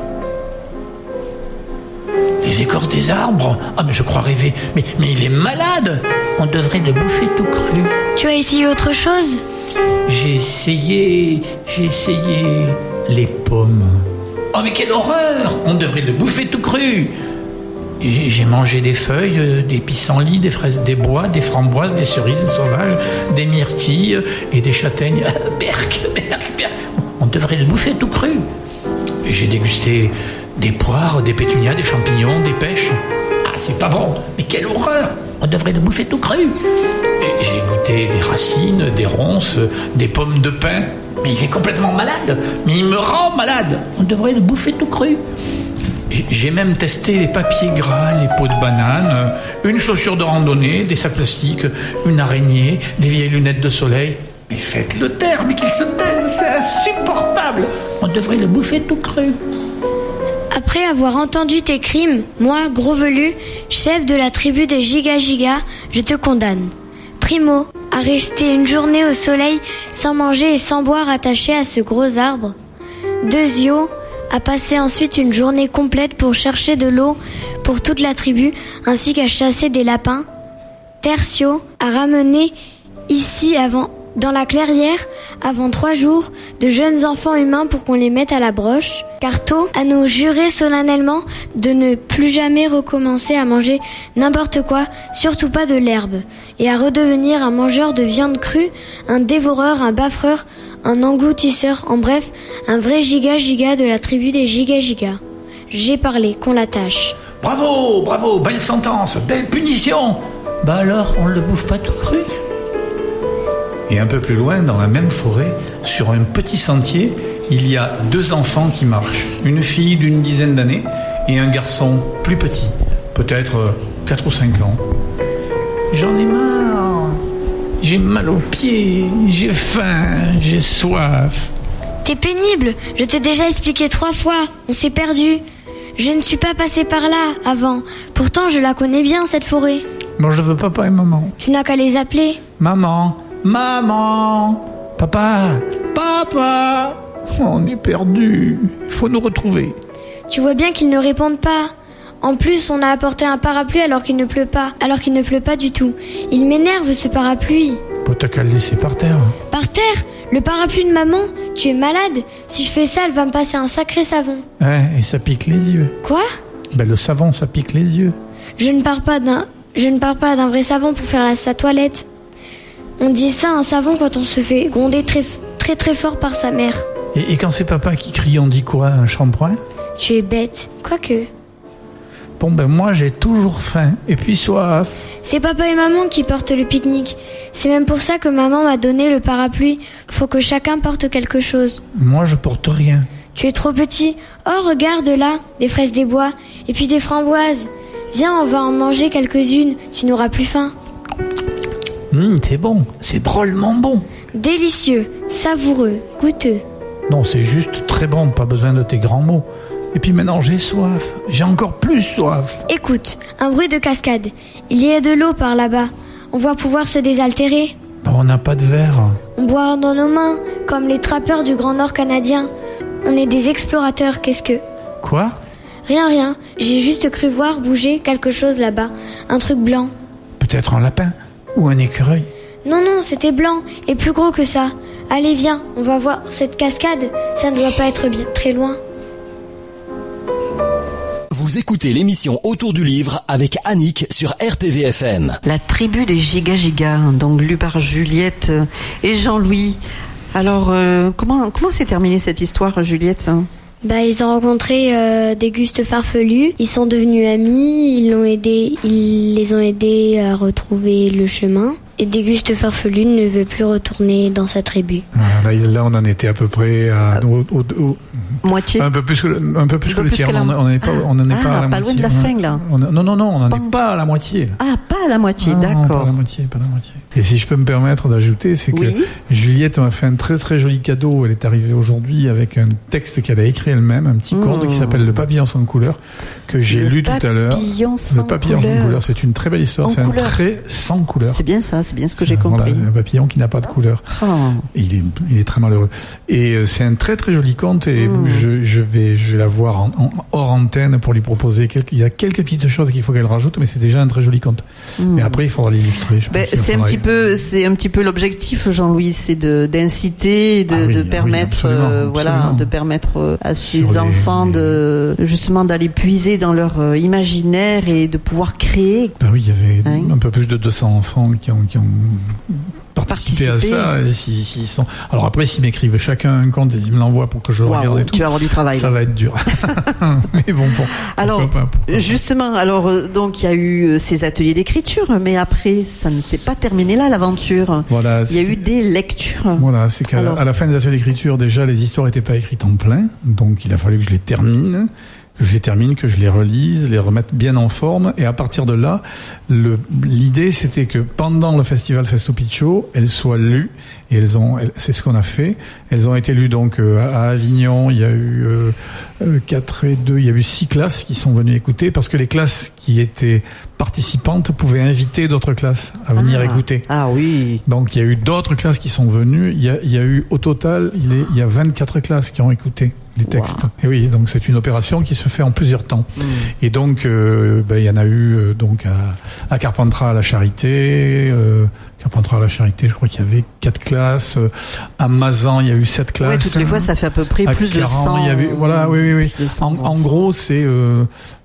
Les écorces des arbres? Ah, mais je crois rêver. Mais, mais il est malade. On devrait le bouffer tout cru. Tu as essayé autre chose? J'ai essayé... J'ai essayé... les pommes. Oh, mais quelle horreur! On devrait le bouffer tout cru. J'ai, j'ai mangé des feuilles, des pissenlits, des fraises des bois, des framboises, des cerises sauvages, des myrtilles et des châtaignes. Berk, berk, berk. On devrait le bouffer tout cru. Et j'ai dégusté des poires, des pétunias, des champignons, des pêches. Ah, c'est pas bon, mais quelle horreur! On devrait le bouffer tout cru. Et j'ai goûté des racines, des ronces, des pommes de pin. Mais il est complètement malade. Mais il me rend malade. On devrait le bouffer tout cru. J'ai même testé les papiers gras, les peaux de banane, une chaussure de randonnée, des sacs plastiques, une araignée, des vieilles lunettes de soleil. Mais faites-le taire, mais qu'il se taise, c'est insupportable. On devrait le bouffer tout cru. Après avoir entendu tes crimes, moi, Gros Velu, chef de la tribu des Giga-Giga, je te condamne. Primo, à rester une journée au soleil sans manger et sans boire attaché à ce gros arbre. Deuxio, à passer ensuite une journée complète pour chercher de l'eau pour toute la tribu, ainsi qu'à chasser des lapins. Tertio, à ramener ici avant, dans la clairière, avant trois jours, de jeunes enfants humains pour qu'on les mette à la broche. Quarto, à nous jurer solennellement de ne plus jamais recommencer à manger n'importe quoi, surtout pas de l'herbe, et à redevenir un mangeur de viande crue, un dévoreur, un baffreur, un engloutisseur, en bref, un vrai giga-giga de la tribu des giga-giga. J'ai parlé, qu'on l'attache. Bravo, bravo, belle sentence, belle punition. Bah alors, on le bouffe pas tout cru? Et un peu plus loin, dans la même forêt, sur un petit sentier, il y a deux enfants qui marchent. Une fille d'une dizaine d'années et un garçon plus petit, peut-être quatre ou cinq ans. J'en ai marre. J'ai mal aux pieds, j'ai faim, j'ai soif. T'es pénible, je t'ai déjà expliqué trois fois, on s'est perdu. Je ne suis pas passé par là avant, pourtant je la connais bien cette forêt. Bon, je veux papa et maman. Tu n'as qu'à les appeler. Maman, maman, papa, papa. On est perdu, il faut nous retrouver. Tu vois bien qu'ils ne répondent pas. En plus, on a apporté un parapluie alors qu'il ne pleut pas, alors qu'il ne pleut pas du tout. Il m'énerve ce parapluie. Bon, t'as qu'à le laisser par terre. Par terre? Le parapluie de maman? Tu es malade? Si je fais ça, elle va me passer un sacré savon. Ouais, et ça pique les yeux. Quoi? Ben le savon, ça pique les yeux. Je ne parle pas d'un, je ne parle pas d'un vrai savon pour faire la, sa toilette. On dit ça un savon quand on se fait gronder très, très très fort par sa mère. Et, et quand c'est papa qui crie, on dit quoi? Un shampoing? Tu es bête, quoique. Bon ben moi j'ai toujours faim et puis soif. C'est papa et maman qui portent le pique-nique. C'est même pour ça que maman m'a donné le parapluie. Faut que chacun porte quelque chose. Moi je porte rien. Tu es trop petit. Oh regarde là, des fraises des bois et puis des framboises. Viens, on va en manger quelques-unes, tu n'auras plus faim. Hum, c'est bon, c'est drôlement bon. Délicieux, savoureux, goûteux. Non, c'est juste très bon, pas besoin de tes grands mots. Et puis maintenant, j'ai soif. J'ai encore plus soif. Écoute, un bruit de cascade. Il y a de l'eau par là-bas. On va pouvoir se désaltérer. Bah, on n'a pas de verre. On boira dans nos mains, comme les trappeurs du Grand Nord canadien. On est des explorateurs, qu'est-ce que... Quoi ? Rien, rien. J'ai juste cru voir bouger quelque chose là-bas. Un truc blanc. Peut-être un lapin ou un écureuil. Non, non, c'était blanc et plus gros que ça. Allez, viens, on va voir cette cascade. Ça ne doit pas être bien très loin. Vous écoutez l'émission Autour du livre avec Annick sur R T V F M. La tribu des Giga Giga, donc lue par Juliette et Jean-Louis. Alors, euh, comment comment s'est terminée cette histoire, Juliette ? Bah, ils ont rencontré euh, des Gustes farfelus. Ils sont devenus amis. Ils l'ont aidé. Ils les ont aidés à retrouver le chemin. Et Déguste Farfelu ne veut plus retourner dans sa tribu. Voilà, là, là, on en était à peu près à au, au, au, moitié. Un peu plus que le, un peu plus un que le tiers. On n'en est pas, on n'en est ah, pas à la pas moitié. Loin de la fin là. On a, non, non, non, on n'en est pas à la moitié. Ah, pas à la moitié, ah, d'accord. Non, pas à la moitié, pas à la moitié. Et si je peux me permettre d'ajouter, c'est oui. que Juliette m'a fait un très très joli cadeau. Elle est arrivée aujourd'hui avec un texte qu'elle a écrit elle-même, un petit mmh. conte qui s'appelle Le papillon sans couleur, que j'ai le lu tout à l'heure. Le papillon couleur. sans couleur, c'est une très belle histoire. En c'est couleur. un trait sans couleur. C'est bien ça, c'est bien ce que j'ai voilà, compris. Un papillon qui n'a pas de couleur. Oh. Et il est, il est très malheureux. Et euh, c'est un très très joli conte. Et mmh. je, je vais, je vais la voir en, en hors antenne pour lui proposer quelques. Il y a quelques petites choses qu'il faut qu'elle rajoute, mais c'est déjà un très joli conte. Mmh. Mais après, il faudra l'illustrer. Ben, c'est un petit peu, c'est un petit peu l'objectif, Jean-Louis, c'est de d'inciter, de, ah oui, de permettre, oui, absolument, euh, voilà, absolument. de permettre à ces Sur enfants les... de justement d'aller puiser dans leur euh, imaginaire et de pouvoir créer. Ben oui, il y avait hein un peu plus de deux cents enfants qui ont qui ont participer à ça. Et si, si sont... Alors après, s'ils m'écrivent chacun un compte et ils me l'envoient pour que je wow, regarde et tout, tu vas avoir du travail. Ça là. va être dur. Mais bon, bon. Alors, pas, justement, alors donc il y a eu ces ateliers d'écriture, mais après, ça ne s'est pas terminé là l'aventure. Voilà. Il y a eu des lectures. Voilà, c'est qu'à alors... à la fin des ateliers d'écriture, déjà les histoires n'étaient pas écrites en plein, donc il a fallu que je les termine. que je les termine, que je les relise, les remette bien en forme, et à partir de là, le, l'idée c'était que pendant le festival Festo Piccio, elles soient lues, et elles ont, elles, c'est ce qu'on a fait. Elles ont été lues donc euh, à Avignon. Il y a eu euh, euh, quatre et deux, il y a eu six classes qui sont venues écouter, parce que les classes qui étaient participantes pouvaient inviter d'autres classes à venir ah, écouter. Ah oui. Donc il y a eu d'autres classes qui sont venues. Il y a, il y a eu au total, il, est, il y a vingt-quatre classes qui ont écouté les textes. Wow. Et oui, donc c'est une opération qui se fait en plusieurs temps. Mmh. Et donc euh, ben, il y en a eu euh, donc à, à Carpentras à la Charité. Euh, Carpentras à la Charité, je crois qu'il y avait quatre classes. À Mazan, il y a eu sept classes. Ouais, toutes les fois, ça fait à peu près à plus quarante, de cent. Il y avait, voilà, oui, oui, oui. En, en gros, c'est euh,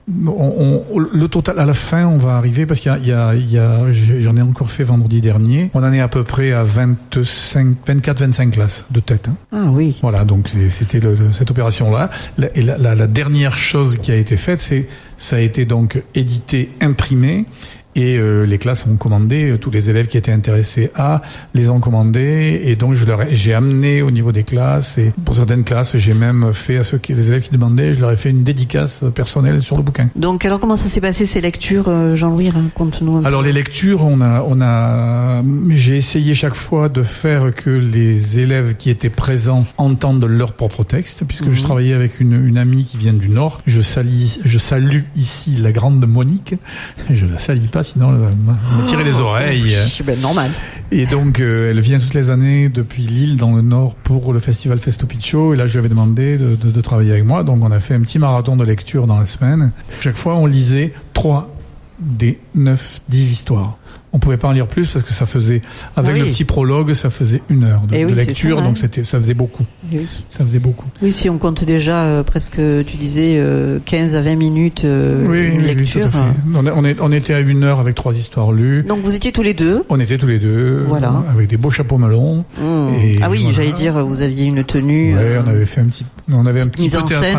on, on, le total à la fin, on va arriver parce qu'il y a, il y a, il y a, j'en ai encore fait vendredi dernier. On en est à peu près à vingt-cinq, vingt-quatre, vingt-cinq classes de tête. Hein. Ah oui. Voilà, donc c'était le, cette opération-là. Et la, la, la dernière chose qui a été faite, c'est ça a été donc édité, imprimé. Et euh, les classes ont commandé, euh, tous les élèves qui étaient intéressés à les ont commandés, et donc je leur ai, j'ai amené au niveau des classes, et pour certaines classes j'ai même fait à ceux qui, les élèves qui demandaient, je leur ai fait une dédicace personnelle sur le bouquin. Donc alors comment ça s'est passé ces lectures, Jean-Louis, raconte-nous un peu. Alors les lectures, on a, on a, j'ai essayé chaque fois de faire que les élèves qui étaient présents entendent leur propre texte, puisque mmh. je travaillais avec une, une amie qui vient du Nord. Je salue, je salue ici la grande Monique. Je la salue pas, sinon elle va me tirer les oreilles. Oui, ben normal. Et donc euh, elle vient toutes les années depuis Lille dans le Nord pour le festival Festo Piccio, et là je lui avais demandé de, de, de travailler avec moi, donc on a fait un petit marathon de lecture dans la semaine. Chaque fois on lisait trois des neuf, dix histoires. On pouvait pas en lire plus parce que ça faisait, avec oui. le petit prologue, ça faisait une heure de, oui, de lecture, ça, donc c'était, ça faisait beaucoup. Oui. Ça faisait beaucoup. Oui, si on compte déjà euh, presque, tu disais, euh, quinze à vingt minutes euh, oui, une oui, lecture. Oui, tout à fait. On, on, est, on était à une heure avec trois histoires lues. Donc vous étiez tous les deux. On était tous les deux. Voilà. Avec des beaux chapeaux melons. Mmh. Et ah oui, voilà. j'allais dire, vous aviez une tenue. Ouais, euh, on avait fait un petit, on avait un petit mise peu en théâtralisé. scène.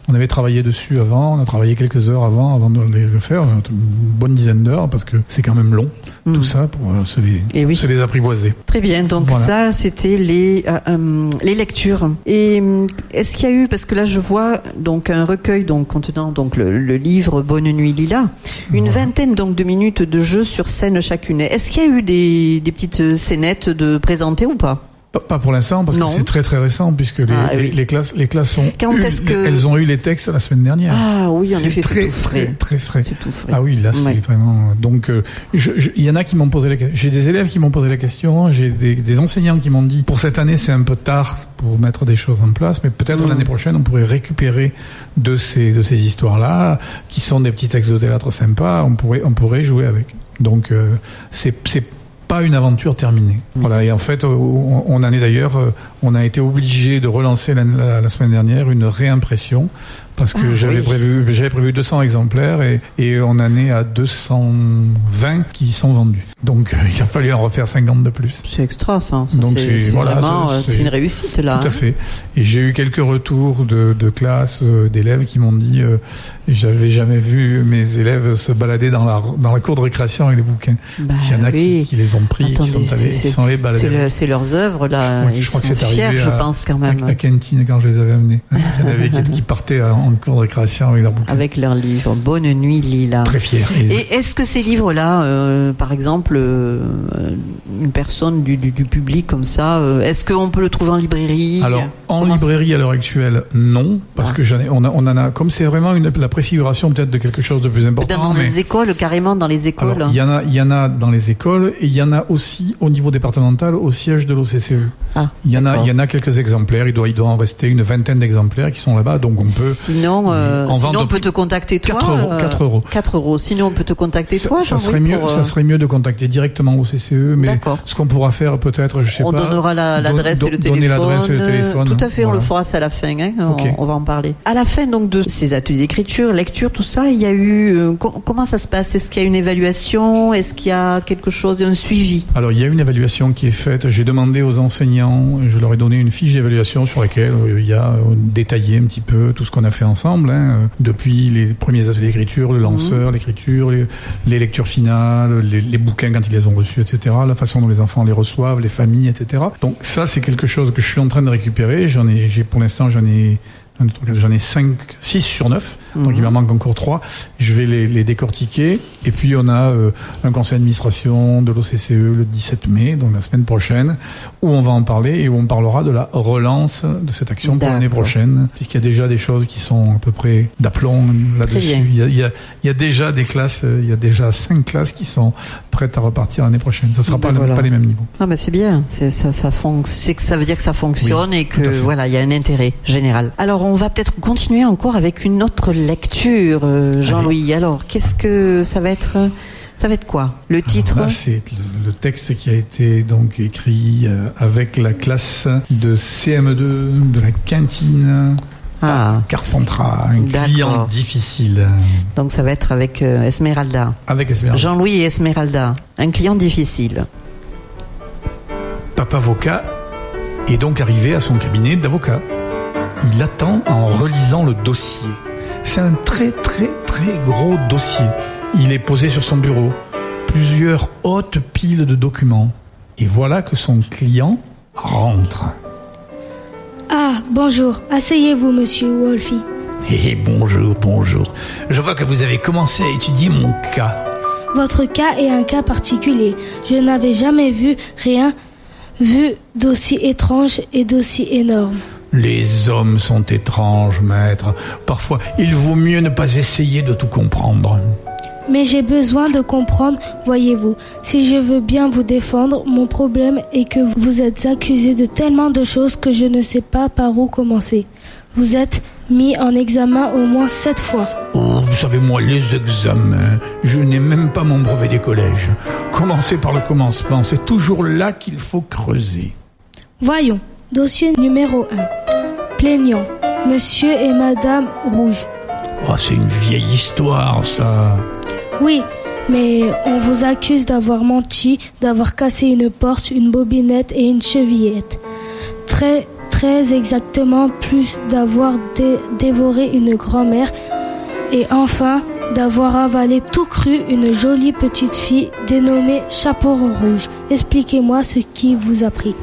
On avait travaillé dessus avant, on a travaillé quelques heures avant, avant de le faire, une bonne dizaine d'heures, parce que c'est quand même long, mmh. tout ça, pour euh, se, les, oui. se les apprivoiser. Très bien, donc voilà. Ça, c'était les, euh, euh, les lectures. Et est-ce qu'il y a eu, parce que là, je vois donc un recueil donc, contenant donc, le, le livre Bonne nuit Lila, une voilà. vingtaine donc, de minutes de jeu sur scène chacune. Est-ce qu'il y a eu des, des petites scénettes de présenter ou pas ? Pas pour l'instant, parce non. que c'est très très récent, puisque les, ah, oui. les, les classes, les classes ont Quand eu, est-ce que... elles ont eu les textes la semaine dernière. Ah oui, en c'est effet, très, c'est tout frais. Très, très frais. C'est tout frais. Ah oui, là, ouais. c'est vraiment, donc, euh, je, je, il y en a qui m'ont posé la question. J'ai des élèves qui m'ont posé la question, j'ai des, des enseignants qui m'ont dit, pour cette année, c'est un peu tard pour mettre des choses en place, mais peut-être mmh. l'année prochaine, on pourrait récupérer de ces, de ces histoires-là, qui sont des petits textes de théâtre sympas, on pourrait, on pourrait jouer avec. Donc, euh, c'est, c'est pas une aventure terminée. Mmh. Voilà. Et en fait, on, on en est d'ailleurs, on a été obligé de relancer la, la, la semaine dernière une réimpression parce que ah, j'avais oui. prévu, j'avais prévu deux cents exemplaires et, et on en est à deux cent vingt qui sont vendus. Donc, euh, il a fallu en refaire cinquante de plus. C'est extra, ça. ça Donc, c'est, c'est, c'est voilà, vraiment, c'est, c'est une réussite, là. Tout à fait. Et j'ai eu quelques retours de, de classe, euh, d'élèves qui m'ont dit, euh, j'avais jamais vu mes élèves se balader dans la, dans la cour de récréation avec les bouquins. Bah, il y en a oui. qui, qui les ont pris Attendez, et qui sont allés, c'est, qui sont allés balader. C'est, le, c'est leurs œuvres, là. Je crois, je crois que c'est arrivé fiers, à, je pense, quand même. À, à Cantine, quand je les avais amenés. Il y en avait qui, qui partaient en cours de récréation avec leurs bouquins. Avec leurs livres. Bonne nuit, Lila. Très fiers. Et est-ce que ces livres-là, euh, par exemple, euh, une personne du, du, du public comme ça, euh, est-ce qu'on peut le trouver en librairie? Alors, en Comment librairie c'est... à l'heure actuelle, non, parce ah. que j'en ai, on, a, on en a, comme c'est vraiment une, la préfiguration peut-être de quelque chose de plus important. Dans mais... les écoles, carrément dans les écoles. Alors, il y en a, il y en a dans les écoles et il y en a aussi au niveau départemental au siège de l'O C C E. Ah, il y en a, il y en a quelques exemplaires. Il doit, il doit en rester une vingtaine d'exemplaires qui sont là-bas, donc on peut. Sinon, euh, sinon on peut te contacter toi. quatre euros. quatre euros. quatre euros. Sinon, on peut te contacter ça, toi. Ça serait mieux, pour, euh... ça serait mieux de contacter directement au C C E, mais D'accord. ce qu'on pourra faire peut-être, je sais on pas. On donnera la, l'adresse, don, et le téléphone. Donner l'adresse et le téléphone. Tout à fait, voilà. On le fera ça à la fin, hein. Okay. On, on va en parler. À la fin, donc, de ces ateliers d'écriture, lecture, tout ça, il y a eu, euh, co- comment ça se passe? Est-ce qu'il y a une évaluation? Est-ce qu'il y a quelque chose, un suivi? Alors, il y a une évaluation qui est faite. J'ai demandé aux enseignants, je leur ai donné une fiche d'évaluation sur laquelle euh, il y a euh, détaillé un petit peu tout ce qu'on a fait ensemble, hein, depuis les premiers ateliers d'écriture, le lanceur, mmh. l'écriture, les, les lectures finales, les, les bouquins quand ils les ont reçus, et cetera, la façon dont les enfants les reçoivent, les familles, et cetera. Donc ça, c'est quelque chose que je suis en train de récupérer. J'en ai, j'ai pour l'instant, j'en ai J'en ai cinq, six sur neuf, donc mmh. il m'en manque encore trois. Je vais les, les décortiquer. Et puis on a euh, un conseil d'administration de l'O C C E le dix-sept mai, donc la semaine prochaine, où on va en parler et où on parlera de la relance de cette action pour l'année prochaine, puisqu'il y a déjà des choses qui sont à peu près d'aplomb là-dessus. Il y, a, il, y a, il y a déjà des classes, il y a déjà cinq classes qui sont prêtes à repartir l'année prochaine. Ça sera ben pas, voilà. pas les mêmes niveaux. Ah ben c'est bien, c'est, ça, ça, fon- c'est que ça veut dire que ça fonctionne oui, et que voilà, il y a un intérêt général. Alors on va peut-être continuer encore avec une autre lecture, euh, Jean-Louis. Allez. Alors, qu'est-ce que ça va être? Ça va être quoi? Le titre? Alors là, c'est le, le texte qui a été donc écrit euh, avec la classe de C M deux de la cantine. Ah, Carpentras, un D'accord. client difficile. Donc ça va être avec euh, Esmeralda. Avec Esmeralda. Jean-Louis et Esmeralda, un client difficile. Papa avocat est donc arrivé à son cabinet d'avocat. Il attend en relisant le dossier. C'est un très très très gros dossier. Il est posé sur son bureau. Plusieurs hautes piles de documents. Et voilà que son client rentre. Ah, bonjour. Asseyez-vous, monsieur Wolfie. Eh, bonjour, bonjour. Je vois que vous avez commencé à étudier mon cas. Votre cas est un cas particulier. Je n'avais jamais vu rien, vu d'aussi étrange et d'aussi énorme. Les hommes sont étranges, maître. Parfois, il vaut mieux ne pas essayer de tout comprendre. Mais j'ai besoin de comprendre, voyez-vous. Si je veux bien vous défendre, mon problème est que vous êtes accusé de tellement de choses que je ne sais pas par où commencer. Vous êtes mis en examen au moins sept fois. Oh, vous savez, moi, les examens, je n'ai même pas mon brevet des collèges. Commencez par le commencement, c'est toujours là qu'il faut creuser. Voyons, dossier numéro un. Plaignant, monsieur et madame Rouge. Oh, c'est une vieille histoire, ça. Oui, mais on vous accuse d'avoir menti, d'avoir cassé une porte, une bobinette et une chevillette. Très, très très exactement plus d'avoir dé- dévoré une grand-mère et enfin d'avoir avalé tout cru une jolie petite fille dénommée Chaperon Rouge. Expliquez-moi ce qui vous a pris.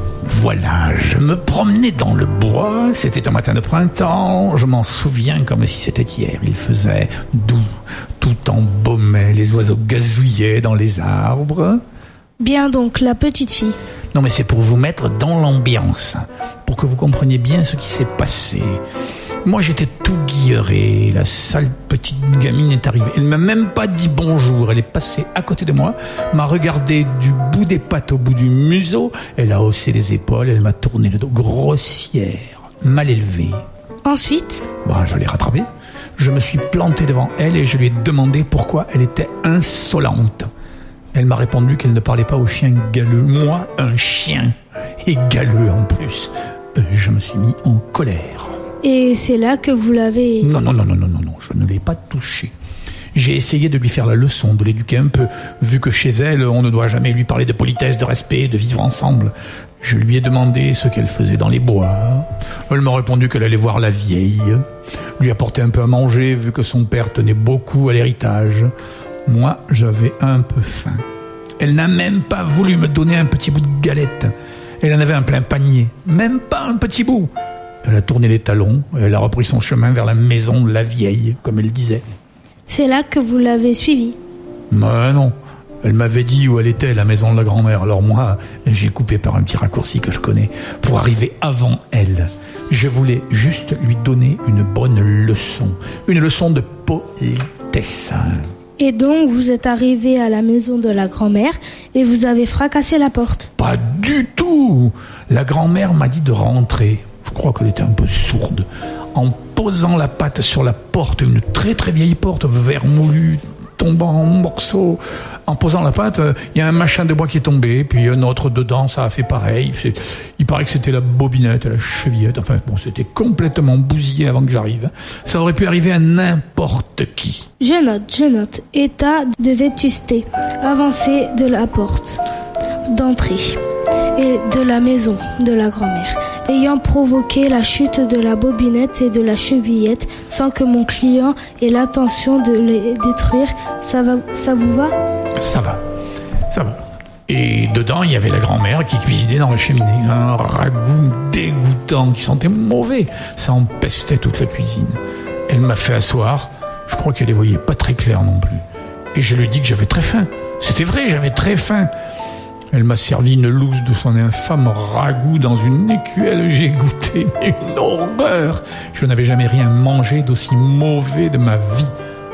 Voilà, je me promenais dans le bois, c'était un matin de printemps, je m'en souviens comme si c'était hier. Il faisait doux, tout embaumait, les oiseaux gazouillaient dans les arbres. Bien donc, la petite fille. Non mais c'est pour vous mettre dans l'ambiance, pour que vous compreniez bien ce qui s'est passé. Moi j'étais tout guilleré, la sale petite gamine est arrivée. Elle m'a même pas dit bonjour, elle est passée à côté de moi, m'a regardé du bout des pattes au bout du museau, elle a haussé les épaules, elle m'a tourné le dos, grossière, mal élevée. Ensuite, bah, je l'ai rattrapée, je me suis planté devant elle et je lui ai demandé pourquoi elle était insolente. Elle m'a répondu qu'elle ne parlait pas aux chiens galeux. Moi, un chien, et galeux en plus. Euh, je me suis mis en colère. Et c'est là que vous l'avez... Non, non, non, non, non, non, non, je ne l'ai pas touchée. J'ai essayé de lui faire la leçon, de l'éduquer un peu, vu que chez elle, on ne doit jamais lui parler de politesse, de respect, de vivre ensemble. Je lui ai demandé ce qu'elle faisait dans les bois. Elle m'a répondu qu'elle allait voir la vieille, lui apporter un peu à manger, vu que son père tenait beaucoup à l'héritage. Moi, j'avais un peu faim. Elle n'a même pas voulu me donner un petit bout de galette. Elle en avait un plein panier, même pas un petit bout. Elle a tourné les talons, elle a repris son chemin vers la maison de la vieille, comme elle disait. C'est là que vous l'avez suivie? Mais non, elle m'avait dit où elle était, la maison de la grand-mère. Alors moi, j'ai coupé par un petit raccourci que je connais, pour arriver avant elle. Je voulais juste lui donner une bonne leçon, une leçon de politesse. Et donc, vous êtes arrivé à la maison de la grand-mère et vous avez fracassé la porte? Pas du tout. La grand-mère m'a dit de rentrer. Je crois qu'elle était un peu sourde. En posant la patte sur la porte, une très très vieille porte, vermoulue, tombant en morceaux. En posant la patte, il y a un machin de bois qui est tombé, puis un autre dedans, ça a fait pareil. C'est, il paraît que c'était la bobinette, la chevillette. Enfin bon, c'était complètement bousillé avant que j'arrive. Ça aurait pu arriver à n'importe qui. Je note, je note. État de vétusté. Avancée de la porte d'entrée et de la maison de la grand-mère, ayant provoqué la chute de la bobinette et de la chevillette sans que mon client ait l'intention de les détruire. Ça va, ça vous va? Ça va, ça va. Et dedans, il y avait la grand-mère qui cuisinait dans la cheminée. Un ragoût dégoûtant qui sentait mauvais. Ça empestait toute la cuisine. Elle m'a fait asseoir. Je crois qu'elle les voyait pas très clair non plus. Et je lui ai dit que j'avais très faim. C'était vrai, j'avais très faim. Elle m'a servi une louse de son infâme ragoût dans une écuelle. J'ai goûté une horreur. Je n'avais jamais rien mangé d'aussi mauvais de ma vie.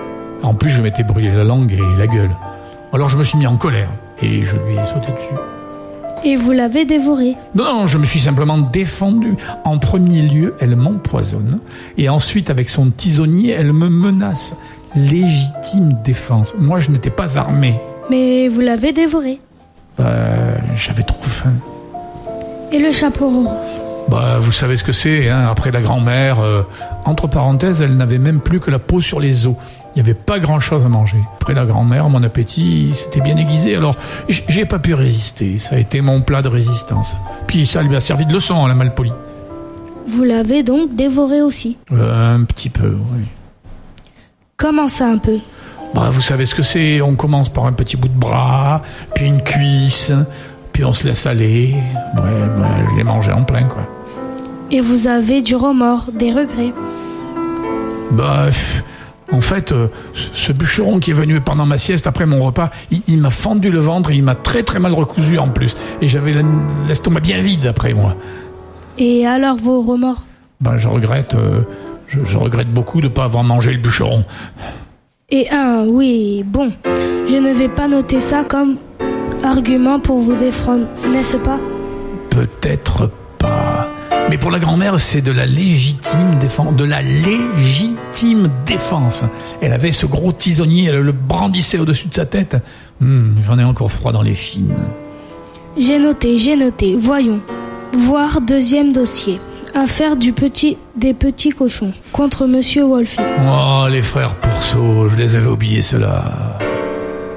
En plus, je m'étais brûlé la langue et la gueule. Alors je me suis mis en colère et je lui ai sauté dessus. Et vous l'avez dévoré? Non, non, je me suis simplement défendu. En premier lieu, elle m'empoisonne. Et ensuite, avec son tisonnier, elle me menace. Légitime défense. Moi, je n'étais pas armé. Mais vous l'avez dévoré? Bah, j'avais trop faim. Et le chaperon? Bah, vous savez ce que c'est, hein. Après la grand-mère, euh, entre parenthèses, elle n'avait même plus que la peau sur les os. Il n'y avait pas grand-chose à manger. Après la grand-mère, mon appétit s'était bien aiguisé, alors j'ai pas pu résister. Ça a été mon plat de résistance. Puis ça lui a servi de leçon, la malpolie. Vous l'avez donc dévoré aussi? euh, Un petit peu, oui. Comment ça, un peu? Bah, vous savez ce que c'est. On commence par un petit bout de bras, puis une cuisse, puis on se laisse aller. Ouais, ouais, je l'ai mangé en plein, quoi. Et vous avez du remords, des regrets? Bah, en fait, euh, ce bûcheron qui est venu pendant ma sieste après mon repas, il, il m'a fendu le ventre et il m'a très très mal recousu en plus. Et j'avais l'estomac bien vide après moi. Et alors vos remords? Ben, je regrette, euh, je, je regrette beaucoup de ne pas avoir mangé le bûcheron. Et un, oui, bon, je ne vais pas noter ça comme argument pour vous défendre, n'est-ce pas? Peut-être pas. Mais pour la grand-mère, c'est de la légitime défense. De la légitime défense. Elle avait ce gros tisonnier, elle le brandissait au-dessus de sa tête. Hum, j'en ai encore froid dans les chines. J'ai noté, j'ai noté. Voyons. Voir deuxième dossier. Affaire du petit, des petits cochons contre Monsieur Wolfie. Oh, les frères Pourceau, je les avais oubliés ceux-là.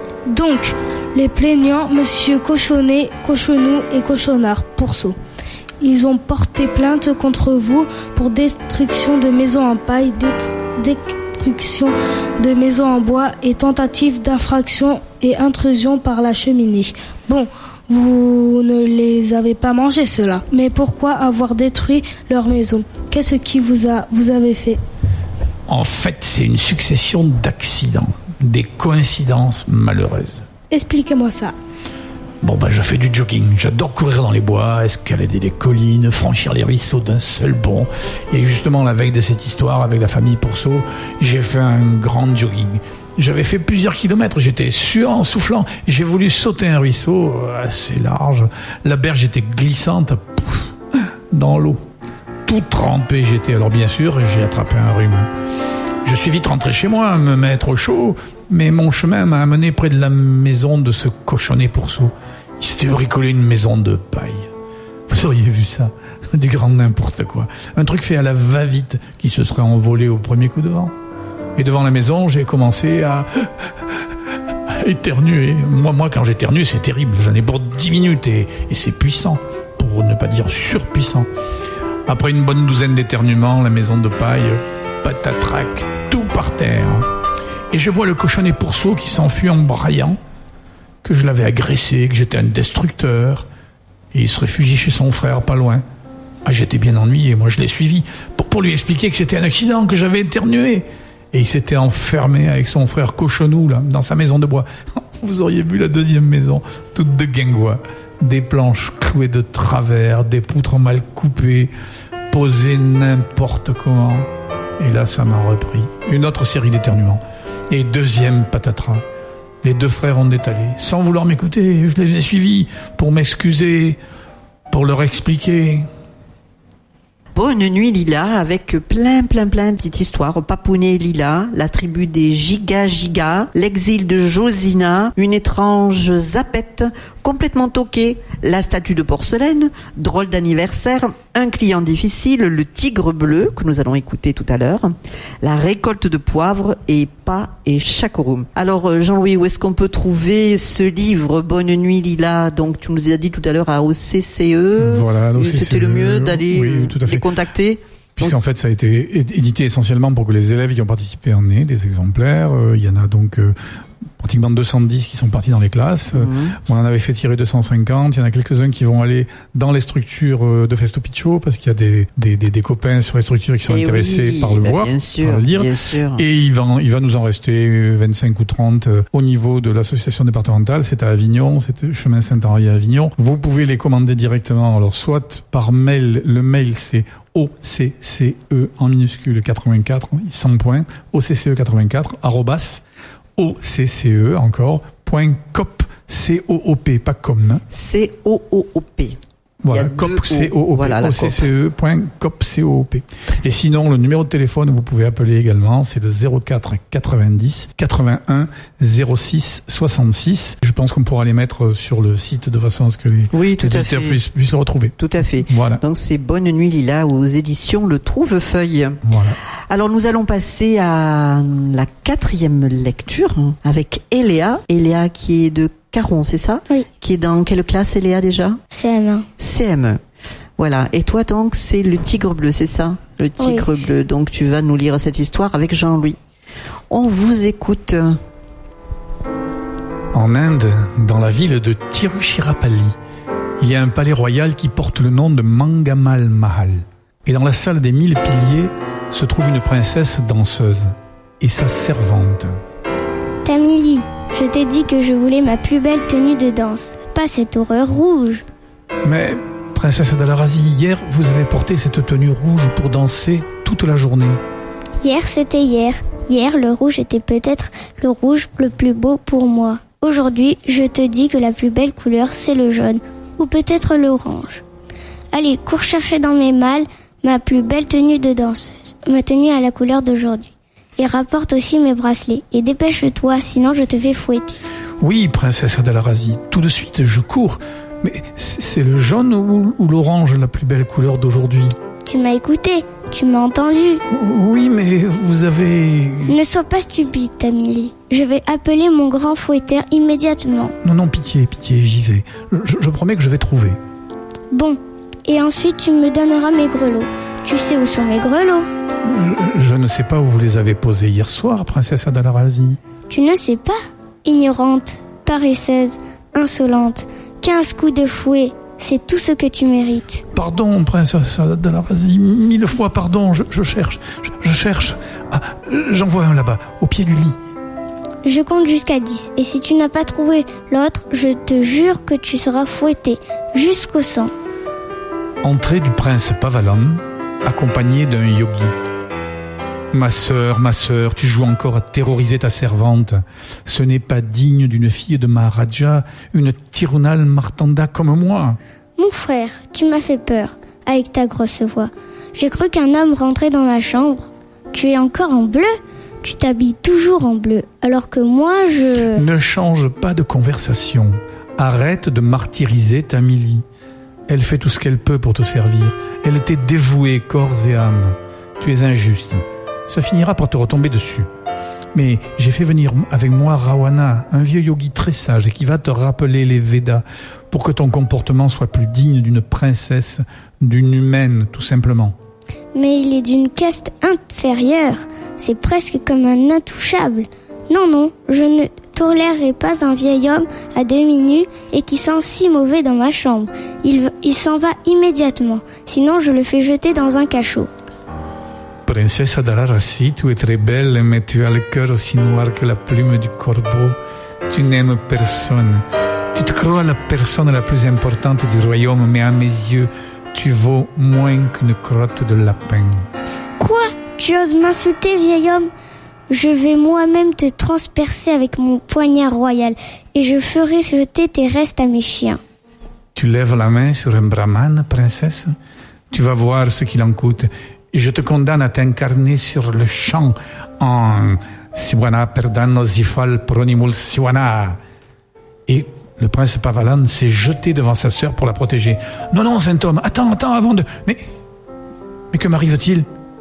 Donc, les plaignants, Monsieur Cochonnet, Cochonou et Cochonnard Pourceau. Ils ont porté plainte contre vous pour destruction de maisons en paille, dé- destruction de maisons en bois et tentative d'infraction et intrusion par la cheminée. Bon, vous ne les avez pas mangés, ceux-là. Mais pourquoi avoir détruit leur maison? Qu'est-ce qui vous a, vous avez fait? En fait, c'est une succession d'accidents, des coïncidences malheureuses. Expliquez-moi ça. Bon, bah, je fais du jogging. J'adore courir dans les bois, escalader les collines, franchir les ruisseaux d'un seul bond. Et justement, la veille de cette histoire, avec la famille Pourceau, j'ai fait un grand jogging. J'avais fait plusieurs kilomètres, j'étais suant, soufflant. J'ai voulu sauter un ruisseau assez large. La berge était glissante, pouf, dans l'eau. Tout trempé j'étais. Alors bien sûr, j'ai attrapé un rhume. Je suis vite rentré chez moi, me mettre au chaud, mais mon chemin m'a amené près de la maison de ce cochonnet Pourceau. Il s'était bricolé une maison de paille. Vous auriez vu ça, du grand n'importe quoi. Un truc fait à la va-vite qui se serait envolé au premier coup de vent. Et devant la maison, j'ai commencé à, à éternuer. Moi, moi, quand j'éternue, c'est terrible. J'en ai pour dix minutes et, et c'est puissant, pour ne pas dire surpuissant. Après une bonne douzaine d'éternuements, la maison de paille, patatrac, tout par terre. Et je vois le cochonnet Pourceau qui s'enfuit en braillant, que je l'avais agressé, que j'étais un destructeur. Et il se réfugie chez son frère, pas loin. Ah, j'étais bien ennuyé, moi je l'ai suivi, pour, pour lui expliquer que c'était un accident, que j'avais éternué. Et il s'était enfermé avec son frère Cochonou, là, dans sa maison de bois. Vous auriez vu la deuxième maison, toute de guingois. Des planches clouées de travers, des poutres mal coupées, posées n'importe comment. Et là, ça m'a repris. Une autre série d'éternuements. Et deuxième patatras. Les deux frères ont détalé. Sans vouloir m'écouter, je les ai suivis pour m'excuser, pour leur expliquer. Bonne nuit Lila, avec plein plein plein de petites histoires. Papounet et Lila, la tribu des Giga Giga, l'exil de Josina, une étrange zapette, complètement toquée, la statue de porcelaine, drôle d'anniversaire, un client difficile, le tigre bleu, que nous allons écouter tout à l'heure, la récolte de poivre et pas et chacorum. Alors Jean-Louis, où est-ce qu'on peut trouver ce livre Bonne nuit Lila? Donc tu nous as dit tout à l'heure à O C C E. Voilà, l'O C C E. C'était le mieux d'aller oui, tout à fait. les contacter. Puisqu'en fait, ça a été édité essentiellement pour que les élèves qui ont participé en aient des exemplaires. Euh, il y en a donc euh, pratiquement deux cent dix qui sont partis dans les classes. Mmh. On en avait fait tirer deux cent cinquante. Il y en a quelques-uns qui vont aller dans les structures de Festo Piccio parce qu'il y a des, des, des, des copains sur les structures qui sont Et intéressés oui, par le bah voir, bien sûr, par le lire. Bien sûr. Et il va, il va nous en rester vingt-cinq ou trente au niveau de l'association départementale. C'est à Avignon, c'est chemin Saint-Henri à Avignon. Vous pouvez les commander directement. Alors, soit par mail. Le mail, c'est O C C E en minuscule quatre-vingt-quatre, sans point, O C C E quatre-vingt-quatre, arrobas, O C C E encore, point cop, C O O P, pas com. C O O O P. Voilà, cop, C O O P, voilà, O C C E point cop, C O O P. Et sinon, le numéro de téléphone, vous pouvez appeler également, c'est le zéro quatre quatre-vingt-dix quatre-vingt-un zéro six soixante-six. Je pense qu'on pourra les mettre sur le site de façon à ce que les oui, tout à auditeurs fait. puissent, puissent le retrouver. Tout à fait. Voilà. Donc c'est Bonne nuit Lila aux éditions Le Trouve-Feuille. Voilà. Alors nous allons passer à la quatrième lecture avec Eléa. Eléa qui est de Caron, c'est ça? Oui. Qui est dans quelle classe, Eléa, déjà? C M un. C M un. Voilà. Et toi, donc, c'est le tigre bleu, c'est ça? Le tigre oui. bleu. Donc tu vas nous lire cette histoire avec Jean-Louis. On vous écoute. En Inde, dans la ville de Tiruchirappalli, il y a un palais royal qui porte le nom de Mangamal Mahal. Et dans la salle des mille piliers se trouve une princesse danseuse et sa servante. Tamili, je t'ai dit que je voulais ma plus belle tenue de danse, pas cette horreur rouge. Mais, princesse Dalarazi, hier, vous avez porté cette tenue rouge pour danser toute la journée. Hier, c'était hier. Hier, le rouge était peut-être le rouge le plus beau pour moi. Aujourd'hui, je te dis que la plus belle couleur, c'est le jaune, ou peut-être l'orange. Allez, cours chercher dans mes malles ma plus belle tenue de danseuse, ma tenue à la couleur d'aujourd'hui. Et rapporte aussi mes bracelets. Et dépêche-toi, sinon je te fais fouetter. Oui, princesse Dalarazi, tout de suite, je cours. Mais c'est le jaune ou, ou l'orange la plus belle couleur d'aujourd'hui? Tu m'as écouté, tu m'as entendu. Oui, mais vous avez... Ne sois pas stupide, Tamili. Je vais appeler mon grand fouetteur immédiatement. Non, non, pitié, pitié, j'y vais. Je, je promets que je vais trouver. Bon, et ensuite tu me donneras mes grelots. Tu sais où sont mes grelots? Je ne sais pas où vous les avez posés hier soir, princesse Adalarazi. Tu ne sais pas? Ignorante, paresseuse, insolente, quinze coups de fouet, c'est tout ce que tu mérites. Pardon, princesse Adalarazi, mille fois pardon, je, je cherche, je, je cherche. Ah, j'en vois un là-bas, au pied du lit. Je compte jusqu'à dix, et si tu n'as pas trouvé l'autre, je te jure que tu seras fouetté, jusqu'au sang. Entrée du prince Pavalan, accompagné d'un yogi. Ma sœur, ma sœur, tu joues encore à terroriser ta servante. Ce n'est pas digne d'une fille de Maharaja, une Tirunal Martanda comme moi. Mon frère, tu m'as fait peur, avec ta grosse voix. J'ai cru qu'un homme rentrait dans ma chambre. Tu es encore en bleu? Tu t'habilles toujours en bleu, alors que moi, je... Ne change pas de conversation. Arrête de martyriser Tamili. Elle fait tout ce qu'elle peut pour te servir. Elle t'est dévouée corps et âme. Tu es injuste. Ça finira par te retomber dessus. Mais j'ai fait venir avec moi Rawana, un vieux yogi très sage et qui va te rappeler les Védas pour que ton comportement soit plus digne d'une princesse, d'une humaine, tout simplement. Mais il est d'une caste inférieure. C'est presque comme un intouchable. Non, non, je ne tolérerai pas un vieil homme à demi nu et qui sent si mauvais dans ma chambre. Il, il s'en va immédiatement, sinon je le fais jeter dans un cachot. Princesse Adalarazi, tu es très belle, mais tu as le cœur aussi noir que la plume du corbeau. Tu n'aimes personne. Tu te crois la personne la plus importante du royaume, mais à mes yeux, tu vaux moins qu'une crotte de lapin. Quoi? Tu oses m'insulter, vieil homme? Je vais moi-même te transpercer avec mon poignard royal et je ferai jeter tes restes à mes chiens. Tu lèves la main sur un brahmane, princesse? Tu vas voir ce qu'il en coûte. Et je te condamne à t'incarner sur le champ en Siwana Perdano Zifal Pronimul Siwana. Et le prince Pavalan s'est jeté devant sa sœur pour la protéger. Non, non, saint homme, attends, attends, avant de... Mais, mais que m'arrive-t-il?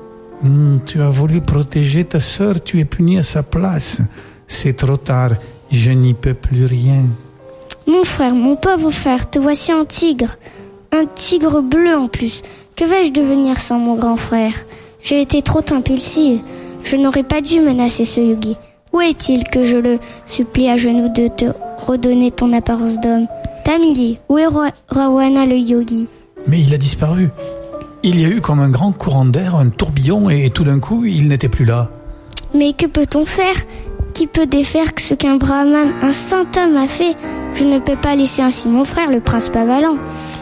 Hum, tu as voulu protéger ta sœur, tu es puni à sa place. C'est trop tard, je n'y peux plus rien. Mon frère, mon pauvre frère, te voici un tigre. Un tigre bleu en plus. Que vais-je devenir sans mon grand frère? J'ai été trop impulsive. Je n'aurais pas dû menacer ce yogi. Où est-il que je le supplie à genoux de te redonner ton apparence d'homme? Tamili, où est Rawana le yogi? Mais il a disparu. Il y a eu comme un grand courant d'air, un tourbillon, et tout d'un coup, il n'était plus là. Mais que peut-on faire? Qui peut défaire ce qu'un brahman, un saint homme a fait? Je ne peux pas laisser ainsi mon frère, le prince Pavalan.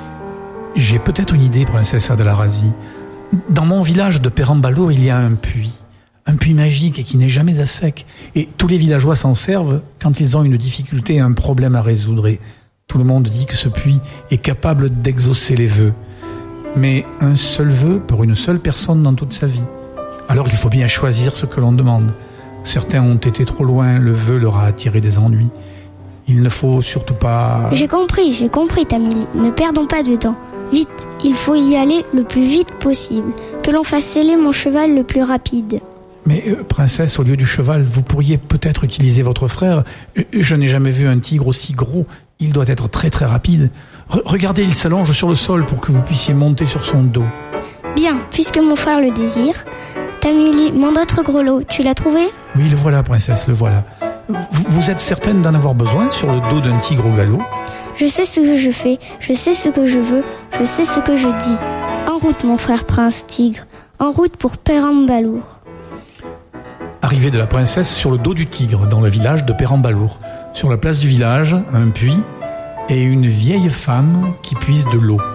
J'ai peut-être une idée, princesse Adalarazi. Dans mon village de Perambalour, il y a un puits. Un puits magique qui n'est jamais à sec. Et tous les villageois s'en servent quand ils ont une difficulté, un problème à résoudre. Et tout le monde dit que ce puits est capable d'exaucer les vœux. Mais un seul vœu pour une seule personne dans toute sa vie. Alors il faut bien choisir ce que l'on demande. Certains ont été trop loin, le vœu leur a attiré des ennuis. Il ne faut surtout pas... J'ai compris, j'ai compris, Tamili. Ne perdons pas de temps. Vite, il faut y aller le plus vite possible. Que l'on fasse sceller mon cheval le plus rapide. Mais, euh, princesse, au lieu du cheval, vous pourriez peut-être utiliser votre frère. Je n'ai jamais vu un tigre aussi gros. Il doit être très très rapide. Re- regardez, il s'allonge sur le sol pour que vous puissiez monter sur son dos. Bien, puisque mon frère le désire. Tamili, mon autre grelot, tu l'as trouvé? Oui, le voilà, princesse, le voilà. Vous, vous êtes certaine d'en avoir besoin sur le dos d'un tigre au galop? Je sais ce que je fais, je sais ce que je veux, je sais ce que je dis. En route, mon frère prince tigre. En route pour Perambalour. Arrivée de la princesse sur le dos du tigre, dans le village de Perambalour. Sur la place du village, un puits et une vieille femme qui puise de l'eau.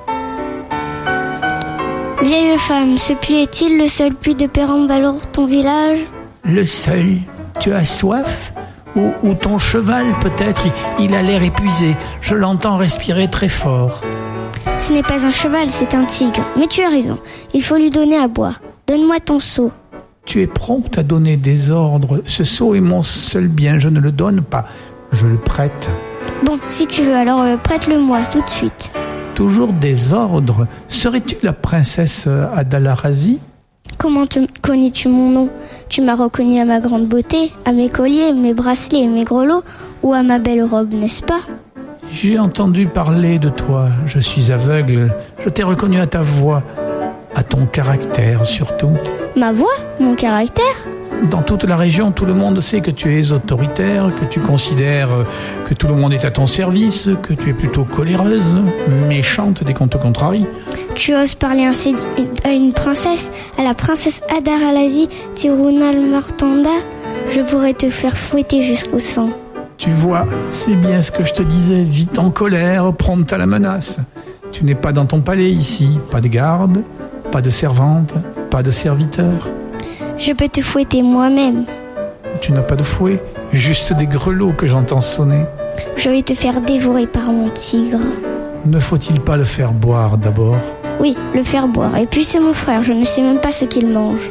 Vieille femme, ce puits est-il le seul puits de Perambalour, ton village? Le seul. Tu as soif? Ou, ou ton cheval, peut-être, il, il a l'air épuisé. Je l'entends respirer très fort. Ce n'est pas un cheval, c'est un tigre. Mais tu as raison, il faut lui donner à boire. Donne-moi ton seau. Tu es prompte à donner des ordres. Ce seau est mon seul bien, je ne le donne pas. Je le prête. Bon, si tu veux, alors euh, prête-le-moi tout de suite. Toujours des ordres. Serais-tu la princesse Adalarazi? Comment te connais-tu mon nom? Tu m'as reconnu à ma grande beauté, à mes colliers, mes bracelets et mes grelots, ou à ma belle robe, n'est-ce pas? J'ai entendu parler de toi, je suis aveugle, je t'ai reconnu à ta voix, à ton caractère surtout. Ma voix? Mon caractère? Dans toute la région, tout le monde sait que tu es autoritaire, que tu considères que tout le monde est à ton service, que tu es plutôt coléreuse, méchante dès qu'on te contrarie. Tu oses parler ainsi à une princesse, à la princesse Adar Alazi Tirunal Martanda? Je pourrais te faire fouetter jusqu'au sang. Tu vois, c'est bien ce que je te disais, vite en colère, prompte à la menace. Tu n'es pas dans ton palais ici, pas de garde, pas de servante, pas de serviteur. Je peux te fouetter moi-même. Tu n'as pas de fouet, juste des grelots que j'entends sonner. Je vais te faire dévorer par mon tigre. Ne faut-il pas le faire boire d'abord? Oui, le faire boire. Et puis c'est mon frère, je ne sais même pas ce qu'il mange.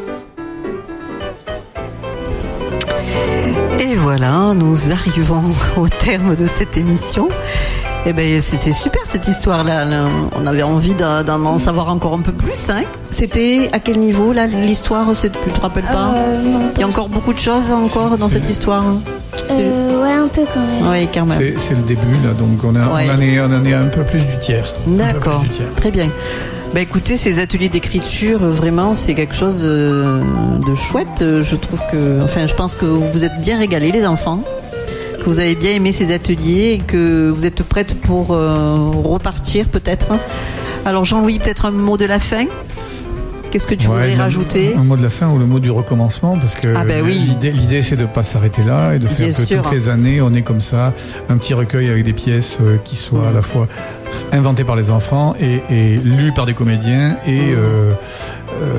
Et voilà, nous arrivons au terme de cette émission. Eh ben, c'était super cette histoire-là. On avait envie d'en, d'en savoir encore un peu plus. Hein. C'était à quel niveau là l'histoire? Tu te rappelles pas? euh, non, Il y a encore beaucoup de choses encore c'est, dans c'est... cette histoire. Euh, ouais, un peu quand même. Oui, quand même. C'est, c'est le début là, donc on, a, ouais. on, en est, on en est un peu plus du tiers. D'accord, du tiers. Très bien. Bah écoutez, ces ateliers d'écriture, vraiment, c'est quelque chose de, de chouette. Je trouve que, enfin, je pense que vous vous êtes bien régalés, les enfants, que vous avez bien aimé ces ateliers et que vous êtes prêtes pour euh, repartir peut-être. Alors Jean-Louis, peut-être un mot de la fin? Qu'est-ce que tu ouais, voudrais rajouter? Un mot de la fin ou le mot du recommencement, parce que ah ben oui. l'idée, l'idée c'est de ne pas s'arrêter là et de faire Bien que sûr. toutes les années on est comme ça, un petit recueil avec des pièces euh, qui soient à la fois inventées par les enfants et, et lues par des comédiens et euh, euh,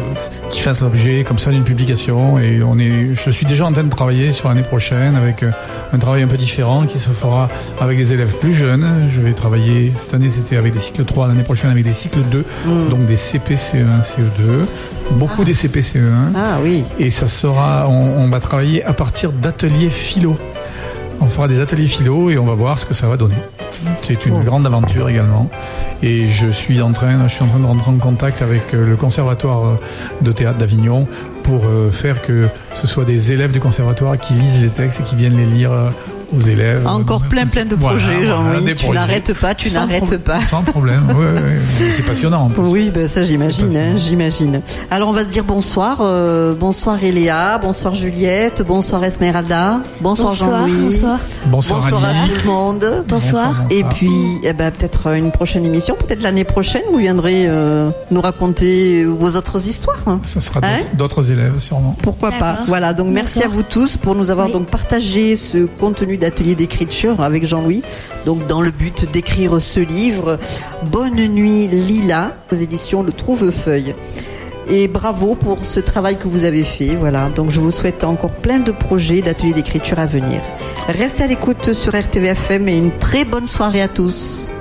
qui fassent l'objet comme ça d'une publication. Et on est, je suis déjà en train de travailler sur l'année prochaine avec un travail un peu différent qui se fera avec des élèves plus jeunes. Je vais travailler, cette année c'était avec des cycles trois, l'année prochaine avec des cycles deux, mm. donc des C P, C E un, C E deux, beaucoup ah. des C P, C E un. Ah oui. Et ça sera, on, on va travailler à partir d'ateliers philo. On fera des ateliers philo et on va voir ce que ça va donner. C'est une oh. grande aventure également. Et je suis en train, je suis en train de rentrer en contact avec le Conservatoire de théâtre d'Avignon pour faire que ce soit des élèves du conservatoire qui lisent les textes et qui viennent les lire aux élèves. Encore plein plein de projets, voilà, Jean-Louis. Voilà, tu projets. N'arrêtes pas, tu sans n'arrêtes pro- pas. Sans problème, ouais, ouais, c'est passionnant en plus. Oui, ben ça j'imagine, hein, j'imagine. Alors on va se dire bonsoir, euh, bonsoir Eléa, bonsoir Juliette, bonsoir Esmeralda, bonsoir, bonsoir Jean-Louis, bonsoir, bonsoir, bonsoir à tout le monde, bonsoir. bonsoir, bonsoir. Et puis eh ben peut-être une prochaine émission, peut-être l'année prochaine, vous viendrez euh, nous raconter vos autres histoires. Hein. Ça sera hein d'autres, d'autres élèves sûrement. Pourquoi D'accord. pas. Voilà, donc merci D'accord. à vous tous pour nous avoir oui. donc partagé ce contenu d'atelier d'écriture avec Jean-Louis, donc dans le but d'écrire ce livre Bonne nuit Lila aux éditions Le Trouve-Feuille. Et bravo pour ce travail que vous avez fait. Voilà, donc je vous souhaite encore plein de projets d'ateliers d'écriture à venir. Restez à l'écoute sur R T V F M et une très bonne soirée à tous.